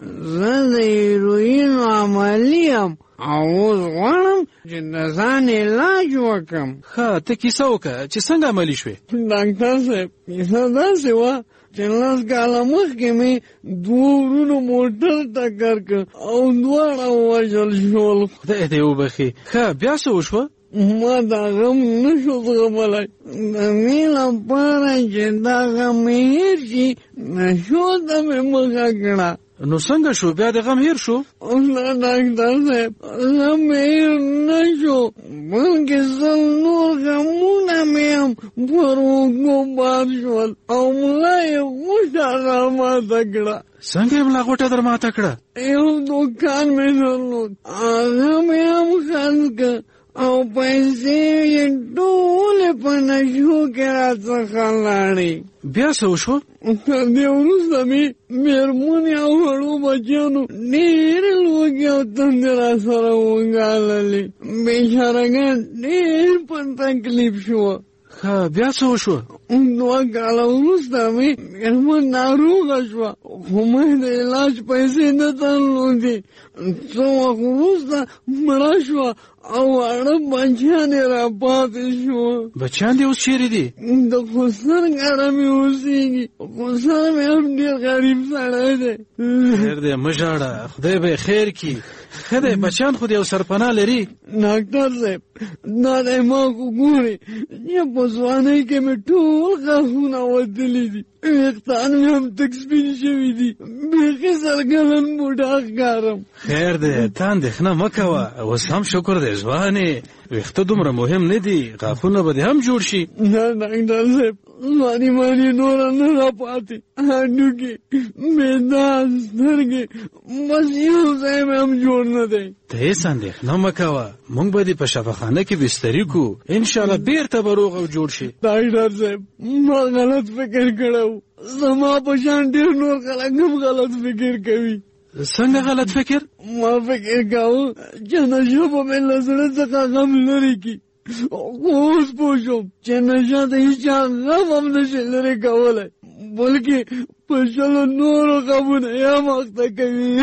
زه د هیروین عملي یم او اوس غواړم چې د ځان علاج وکړم. ښه ته کیسه وکړه چې څنګه عملي شوې؟ ډاکټر صاحب کیسه داسې وه چې 10 کاله مخکې مې 2 ورونو موټر ټکر کړ او دواړه ووژل شول. خدای دې وبخي. ښه بیا څه وشوه؟ ما دا غم نشو زغملی. د دې لپاره چې دا غم مې هېر شي نشو ته مې مخه کړه. نو څنګه شو بیا د غم هېر شو؟ نه ډاکټر صاحب غم مې هېر نه شو بلکې 100 نور غمونه مې هم پر اوږو بار شول او ملا یې غوټه راماته کړه. څنګه یې ملا غوټه در ماته کړه؟ یو دوکان مې درلود هغه مې هم خرڅ کړ او پیسې یې ټولې په نشو کې راڅخه لاړې. بیا څه وشوه؟ تر دې وروسته مې مېرمنې او وړو بچیانو ډېرې لوږې او تندې راسره وګاللې. بېچارهګان ډېر په تکلیف شوه. ښه بیا څه وشوه؟ 2 کاله وروسته مې مېرمن ناروغه شوه خو مې د علاج پیسې نه درلودې. څو وخت وروسته مړه شوه او واړه بچیان یې راپاتې شوه. بچیان دې اوس چیرې دي؟ د خسر ګاډه مې اوسېږي. خسر مې هم ډېر غریب سړی دی. خیر دی مه ژاړه خدای به یې خیر کړي. ښه دی بچیان خو دې یو سرپناه لري. ډاکټر صاحب دا دی ما خو ګورې چې په ځوانۍ کې مې ټول غاښونه وتلي دي. ویښتان مې هم تک سپین شوي دي. بیخي سرګلن بوډا ښکارم. خیر دی ته اندېښنه مه کوه. اوس هم شکر دی ځوانې ویښته دومره مهم نه دي. غاښونه به دې هم جوړ شي. نه ډاکټر صاحب ځواني ماني نوره نه راپاتې. هډوکي معده سترګې بس یو ځای مې هم جوړ نه دی. ته هېڅ اندېښنه مه کوه موږ به دې په شفاخانه کې بستري کړو. انشاءالله بېرته به روغ او جوړ شي. ډاکټر صاحب ما غلط فکر کړی و. زما په شان ډېر نور خلک هم غلط فکر کوي. څنګه غلط فکر؟ ما فکر کاوه چې نشه به مې له زړه څخه غم لرې کړي خو اوس پوه شوم چې نشه د هېچا غم هم نشي لرې کولی بلکې په 100 نورو غمونه یې هم اخته کوي.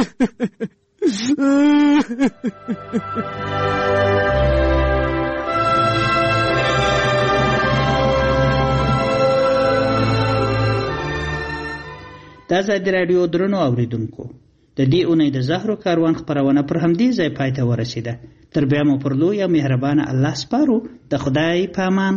د ازادي راډیو درنو اوریدونکو د دې اونۍ د زهرو کاروان خپرونه پر همدې ځای پای ته ورسیده. تر بیا مو پر لوی او مهربانه الله سپارو. د خدای په امان.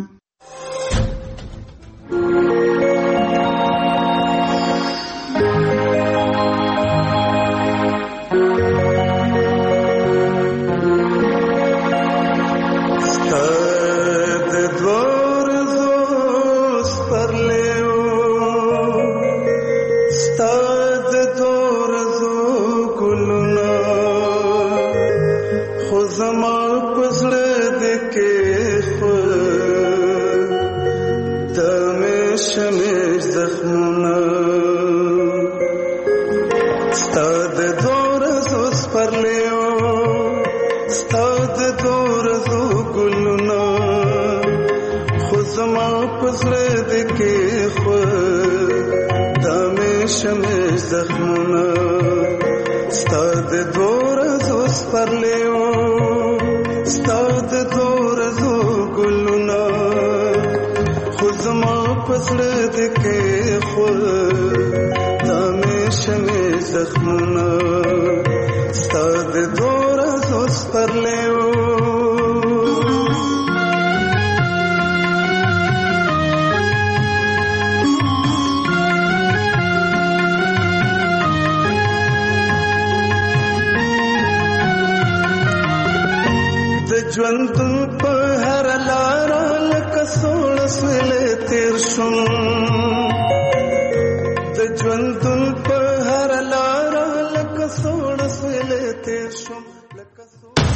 ژوند